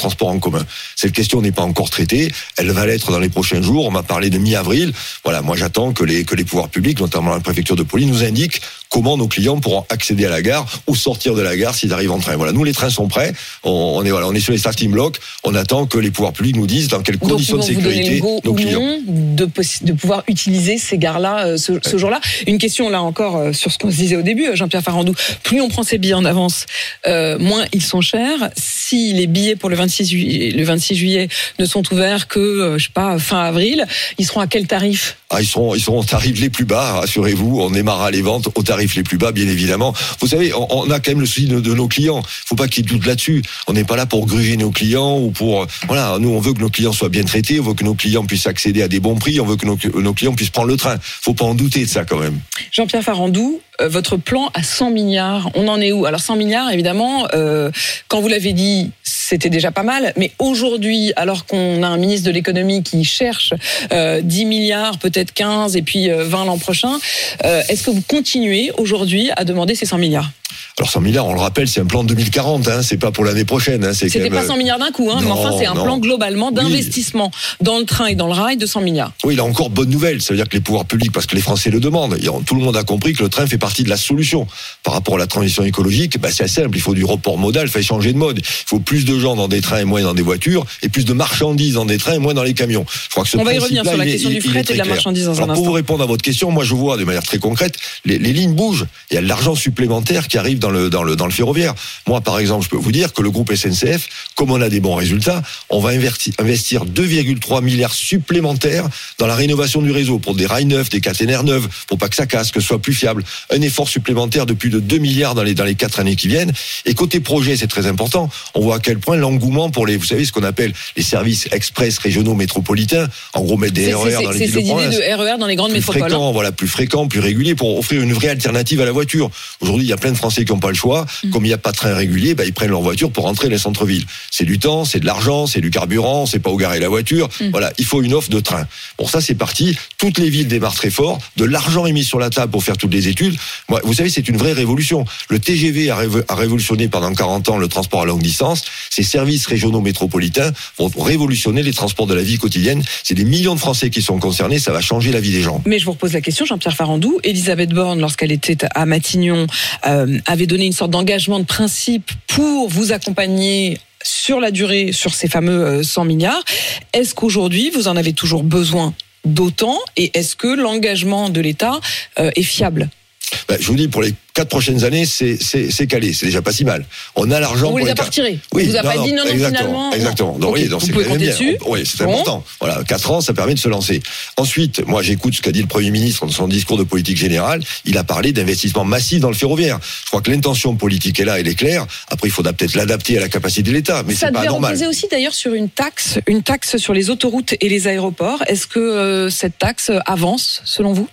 [SPEAKER 9] commun. Cette question n'est pas encore traitée. Elle va l'être dans les prochains jours. On m'a parlé de mi-avril. Voilà, moi j'attends que les, que les pouvoirs publics, notamment la préfecture de police, nous indiquent comment nos clients pourront accéder à la gare ou sortir de la gare s'ils arrivent en train. Voilà, nous les trains sont prêts. On, on est voilà, on est sur les starting blocks. On attend que les pouvoirs publics nous disent dans quelles
[SPEAKER 3] Donc,
[SPEAKER 9] conditions de sécurité nos clients.
[SPEAKER 3] Non de, possi- de pouvoir utiliser ces gares-là euh, ce, ce jour-là. Une question là encore euh, sur ce qu'on se disait au début, Jean-Pierre Farandou. Plus on prend ces billets en avance, euh, moins ils sont chers. Si les billets pour le vingt-six juillet, le vingt-six juillet ne sont ouverts que euh, je sais pas fin avril, ils seront à quel tarif?
[SPEAKER 9] Ah, ils seront, ils seront aux tarifs les plus bas, rassurez-vous. On démarrera les ventes aux tarifs les plus bas, bien évidemment. Vous savez, on, on a quand même le souci de, de nos clients. Faut pas qu'ils doutent là-dessus. On n'est pas là pour gruger nos clients ou pour, voilà, nous, on veut que nos clients soient bien traités, on veut que nos clients puissent accéder à des bons prix, on veut que nos, nos clients puissent prendre le train. Faut pas en douter de ça, quand même.
[SPEAKER 3] Jean-Pierre Farandou, euh, votre plan à cent milliards, on en est où? Alors cent milliards, évidemment, euh, quand vous l'avez dit, c'était déjà pas mal, mais aujourd'hui, alors qu'on a un ministre de l'économie qui cherche euh, dix milliards, peut-être quinze, et puis euh, vingt l'an prochain, euh, est-ce que vous continuez aujourd'hui à demander ces cent milliards?
[SPEAKER 9] Alors cent milliards, on le rappelle, c'est un plan deux mille quarante, hein, c'est pas pour l'année prochaine. Hein, c'est
[SPEAKER 3] C'était
[SPEAKER 9] quand même...
[SPEAKER 3] pas cent milliards d'un coup, hein,
[SPEAKER 9] non,
[SPEAKER 3] mais enfin c'est un
[SPEAKER 9] non.
[SPEAKER 3] plan globalement d'investissement oui. dans le train et dans le rail de cent milliards.
[SPEAKER 9] Oui, là encore, bonne nouvelle, ça veut dire que les pouvoirs publics, parce que les Français le demandent, tout le monde a compris que le train fait partie de la solution. Par rapport à la transition écologique, bah, c'est assez simple, il faut du report modal, il faut changer de mode. Il faut plus de gens dans des trains et moins dans des voitures, et plus de marchandises dans des trains et moins dans les camions. Je crois que ce
[SPEAKER 3] On va y revenir sur la question du fret et de la marchandise dans un instant.
[SPEAKER 9] Pour vous répondre à votre question, moi je vois de manière très concrète, les, les lignes bougent, il y a de l'argent supplémentaire qui arrive dans le, dans le, dans le ferroviaire. Moi, par exemple, je peux vous dire que le groupe S N C F, comme on a des bons résultats, on va investir deux virgule trois milliards supplémentaires dans la rénovation du réseau pour des rails neufs, des caténaires neuves, pour pas que ça casse, que ce soit plus fiable. Un effort supplémentaire de plus de deux milliards dans les, dans les quatre années qui viennent. Et côté projet, c'est très important. On voit à quel point l'engouement pour les, vous savez, ce qu'on appelle les services express régionaux métropolitains, en gros, mettre des
[SPEAKER 3] c'est,
[SPEAKER 9] R E R
[SPEAKER 3] c'est,
[SPEAKER 9] dans les
[SPEAKER 3] c'est
[SPEAKER 9] villes de province.
[SPEAKER 3] C'est ces idées de R E R dans les grandes
[SPEAKER 9] plus
[SPEAKER 3] métropoles.
[SPEAKER 9] Fréquent, voilà, plus fréquent, plus régulier, pour offrir une vraie alternative à la voiture. Aujourd'hui, il y a plein de Français qui n'ont pas le choix. Mmh. Comme il n'y a pas de train régulier, bah, ils prennent leur voiture pour rentrer dans les centres-villes. C'est du temps, c'est de l'argent, c'est du carburant, c'est pas où garer la voiture. Mmh. Voilà, il faut une offre de train. Bon, ça, c'est parti. Toutes les villes démarrent très fort. De l'argent est mis sur la table pour faire toutes les études. Moi, vous savez, c'est une vraie révolution. Le T G V a, révo- a révolutionné pendant quarante ans le transport à longue distance. Ces services régionaux métropolitains vont révolutionner les transports de la vie quotidienne. C'est des millions de Français qui sont concernés. Ça va changer la vie des gens.
[SPEAKER 3] Mais je vous repose la question, Jean-Pierre Farandou. Elisabeth Borne, lorsqu'elle était à Matignon, euh, avait donné une sorte d'engagement de principe pour vous accompagner sur la durée, sur ces fameux cent milliards. Est-ce qu'aujourd'hui, vous en avez toujours besoin d'autant? Et est-ce que l'engagement de l'État euh, est fiable?
[SPEAKER 9] Ben, je vous dis, pour les quatre prochaines années, c'est, c'est, c'est calé. C'est déjà pas si mal. On a l'argent.
[SPEAKER 3] Vous
[SPEAKER 9] pour
[SPEAKER 3] les
[SPEAKER 9] les
[SPEAKER 3] avez pas retirés.
[SPEAKER 9] Oui,
[SPEAKER 3] vous avez pas
[SPEAKER 9] non,
[SPEAKER 3] dit non, non,
[SPEAKER 9] exactement,
[SPEAKER 3] finalement.
[SPEAKER 9] Exactement. Donc,
[SPEAKER 3] okay.
[SPEAKER 9] oui, donc
[SPEAKER 3] vous
[SPEAKER 9] c'est
[SPEAKER 3] pouvez compter
[SPEAKER 9] bien.
[SPEAKER 3] dessus.
[SPEAKER 9] Oui, c'est
[SPEAKER 3] bon.
[SPEAKER 9] important. Voilà, quatre ans, ça permet de se lancer. Ensuite, moi, j'écoute ce qu'a dit le Premier ministre dans son discours de politique générale. Il a parlé d'investissement massif dans le ferroviaire. Je crois que l'intention politique est là, elle est claire. Après, il faudra peut-être l'adapter à la capacité de l'État, mais
[SPEAKER 3] ça
[SPEAKER 9] c'est pas normal.
[SPEAKER 3] Ça devait reposer aussi d'ailleurs sur une taxe, une taxe sur les autoroutes et les aéroports. Est-ce que euh, cette taxe avance, selon vous?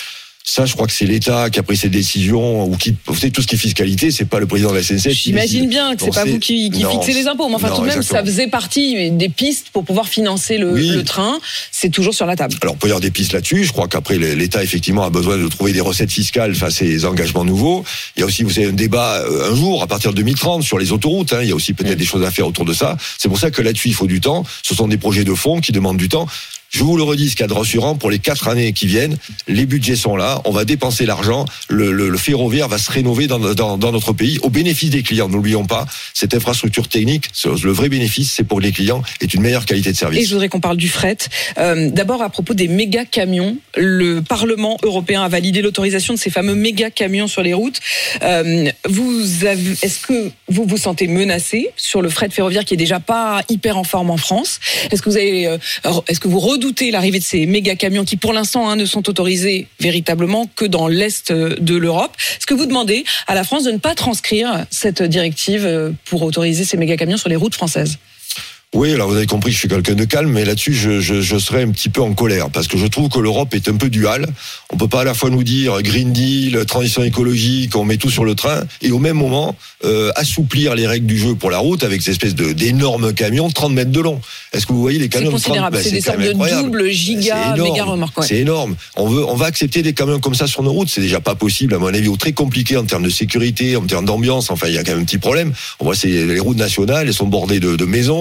[SPEAKER 9] Ça, je crois que c'est l'État qui a pris ces décisions, ou qui, vous savez, tout ce qui est fiscalité, c'est pas le président de la S N C F.
[SPEAKER 3] J'imagine bien que c'est
[SPEAKER 9] non,
[SPEAKER 3] pas
[SPEAKER 9] c'est...
[SPEAKER 3] vous qui, qui
[SPEAKER 9] non,
[SPEAKER 3] fixez les impôts, mais enfin
[SPEAKER 9] non,
[SPEAKER 3] tout de même,
[SPEAKER 9] exactement.
[SPEAKER 3] ça faisait partie des pistes pour pouvoir financer le,
[SPEAKER 9] oui.
[SPEAKER 3] le train. C'est toujours sur la table.
[SPEAKER 9] Alors, on peut y avoir des pistes là-dessus. Je crois qu'après, l'État, effectivement, a besoin de trouver des recettes fiscales face à ces engagements nouveaux. Il y a aussi, vous savez, un débat un jour, à partir de deux mille trente, sur les autoroutes. Hein. Il y a aussi peut-être mmh. des choses à faire autour de ça. C'est pour ça que là-dessus, il faut du temps. Ce sont des projets de fonds qui demandent du temps. Je vous le redis, ce qu'il y a de rassurant pour les quatre années qui viennent, les budgets sont là, on va dépenser l'argent, le, le, le ferroviaire va se rénover dans, dans, dans notre pays, au bénéfice des clients, n'oublions pas, cette infrastructure technique, le vrai bénéfice, c'est pour les clients, est une meilleure qualité de service.
[SPEAKER 3] Et je voudrais qu'on parle du fret. Euh, d'abord, à propos des méga camions, le Parlement européen a validé l'autorisation de ces fameux méga camions sur les routes. Euh, vous avez, est-ce que vous vous sentez menacé sur le fret ferroviaire qui est déjà pas hyper en forme en France? Est-ce que vous avez, euh, est-ce que vous redoutez l'arrivée de ces méga camions qui, pour l'instant, hein, ne sont autorisés véritablement que dans l'est de l'Europe? Est-ce que vous demandez à la France de ne pas transcrire cette directive pour autoriser ces méga camions sur les routes françaises?
[SPEAKER 9] Oui, alors vous avez compris, je suis quelqu'un de calme, mais là-dessus, je, je, je serais un petit peu en colère, parce que je trouve que l'Europe est un peu duale. On peut pas à la fois nous dire Green Deal, transition écologique, on met tout sur le train, et au même moment euh, assouplir les règles du jeu pour la route avec ces espèces de, d'énormes camions de trente mètres de long. Est-ce que vous voyez les camions de trente mètres?
[SPEAKER 3] Ben, c'est, c'est des sortes de double giga, méga remorques. Ouais.
[SPEAKER 9] C'est énorme. On veut, on va accepter des camions comme ça sur nos routes. C'est déjà pas possible, à mon avis, ou très compliqué en termes de sécurité, en termes d'ambiance. Enfin, il y a quand même un petit problème. On voit ces, les routes nationales, elles sont bordées de, de maisons. On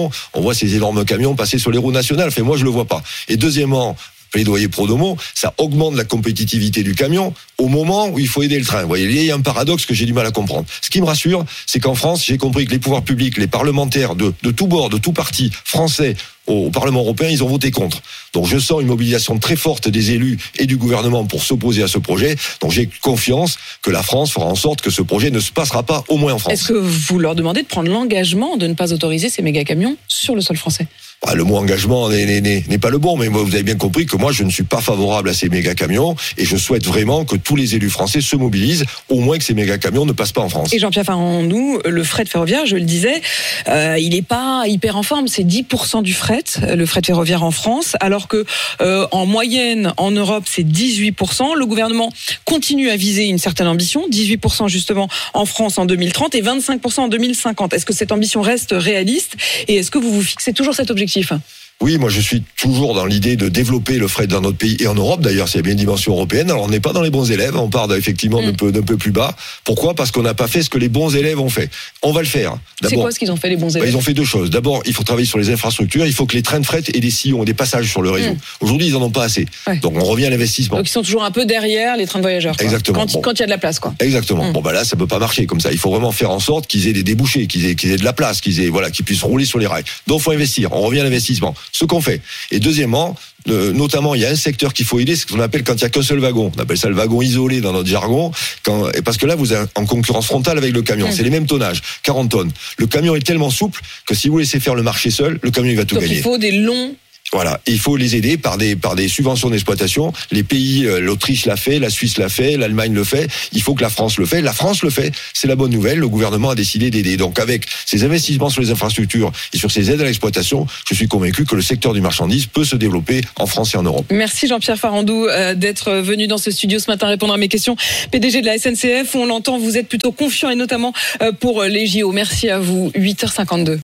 [SPEAKER 9] voit ces énormes camions passer sur les routes nationales. Enfin, moi, je le vois pas. Et deuxièmement, plaidoyer Prodomo, ça augmente la compétitivité du camion au moment où il faut aider le train. Vous voyez, il y a un paradoxe que j'ai du mal à comprendre. Ce qui me rassure, c'est qu'en France, j'ai compris que les pouvoirs publics, les parlementaires de, de tous bords, de tous partis français au Parlement européen, ils ont voté contre. Donc je sens une mobilisation très forte des élus et du gouvernement pour s'opposer à ce projet. Donc j'ai confiance que la France fera en sorte que ce projet ne se passera pas, au moins en France.
[SPEAKER 3] Est-ce que vous leur demandez de prendre l'engagement de ne pas autoriser ces méga camions sur le sol français ?
[SPEAKER 9] Bah, le mot engagement n'est, n'est, n'est pas le bon, mais vous avez bien compris que moi je ne suis pas favorable à ces méga camions et je souhaite vraiment que tous les élus français se mobilisent, au moins que ces méga camions ne passent pas en France.
[SPEAKER 3] Et Jean-Pierre Farandou, le fret ferroviaire, je le disais, euh, il n'est pas hyper en forme, c'est dix pour cent du fret, le fret ferroviaire en France, alors que euh, en moyenne en Europe c'est dix-huit pour cent. Le gouvernement continue à viser une certaine ambition, dix-huit pour cent justement en France en deux mille trente et vingt-cinq pour cent en deux mille cinquante. Est-ce que cette ambition reste réaliste et est-ce que vous vous fixez toujours cet objectif ?
[SPEAKER 9] Oui, moi je suis toujours dans l'idée de développer le fret dans notre pays et en Europe d'ailleurs, s'il y a bien une dimension européenne. Alors on n'est pas dans les bons élèves, on part effectivement mmh. d'un peu, d'un peu plus bas. Pourquoi ? Parce qu'on n'a pas fait ce que les bons élèves ont fait. On va le faire. D'abord,
[SPEAKER 3] c'est quoi ce qu'ils ont fait les bons élèves ?
[SPEAKER 9] Bah, ils ont fait deux choses. D'abord, il faut travailler sur les infrastructures, il faut que les trains de fret aient des sillons, des passages sur le réseau. Mmh. Aujourd'hui, ils en ont pas assez. Ouais. Donc on revient à l'investissement.
[SPEAKER 3] Donc ils sont toujours un peu derrière les trains de voyageurs. Quoi.
[SPEAKER 9] Exactement.
[SPEAKER 3] Quand, bon. quand il y a de la place, quoi.
[SPEAKER 9] Exactement. Mmh. Bon bah là, ça peut pas marcher comme ça. Il faut vraiment faire en sorte qu'ils aient des débouchés, qu'ils aient, qu'ils aient de la place, qu'ils aient, voilà, qu'ils puissent rouler sur les rails. Donc faut investir. On revient à l'investissement. Ce qu'on fait. Et deuxièmement, euh, notamment, il y a un secteur qu'il faut aider, c'est ce qu'on appelle quand il y a qu'un seul wagon. On appelle ça le wagon isolé dans notre jargon. Quand, et parce que là, vous êtes en concurrence frontale avec le camion. Mmh. C'est les mêmes tonnages, quarante tonnes. Le camion est tellement souple que si vous laissez faire le marché seul, le camion il va tout
[SPEAKER 3] Donc
[SPEAKER 9] gagner.
[SPEAKER 3] Il faut des longs.
[SPEAKER 9] Voilà, il faut les aider par des par des subventions d'exploitation. Les pays, euh, l'Autriche l'a fait, la Suisse l'a fait, l'Allemagne le fait. Il faut que la France le fait. La France le fait. C'est la bonne nouvelle. Le gouvernement a décidé d'aider. Donc avec ces investissements sur les infrastructures et sur ces aides à l'exploitation, je suis convaincu que le secteur du marchandise peut se développer en France et en Europe.
[SPEAKER 3] Merci Jean-Pierre Farandou euh, d'être venu dans ce studio ce matin répondre à mes questions. P D G de la S N C F, on l'entend, vous êtes plutôt confiant et notamment euh, pour les J O. Merci à vous. huit heures cinquante-deux.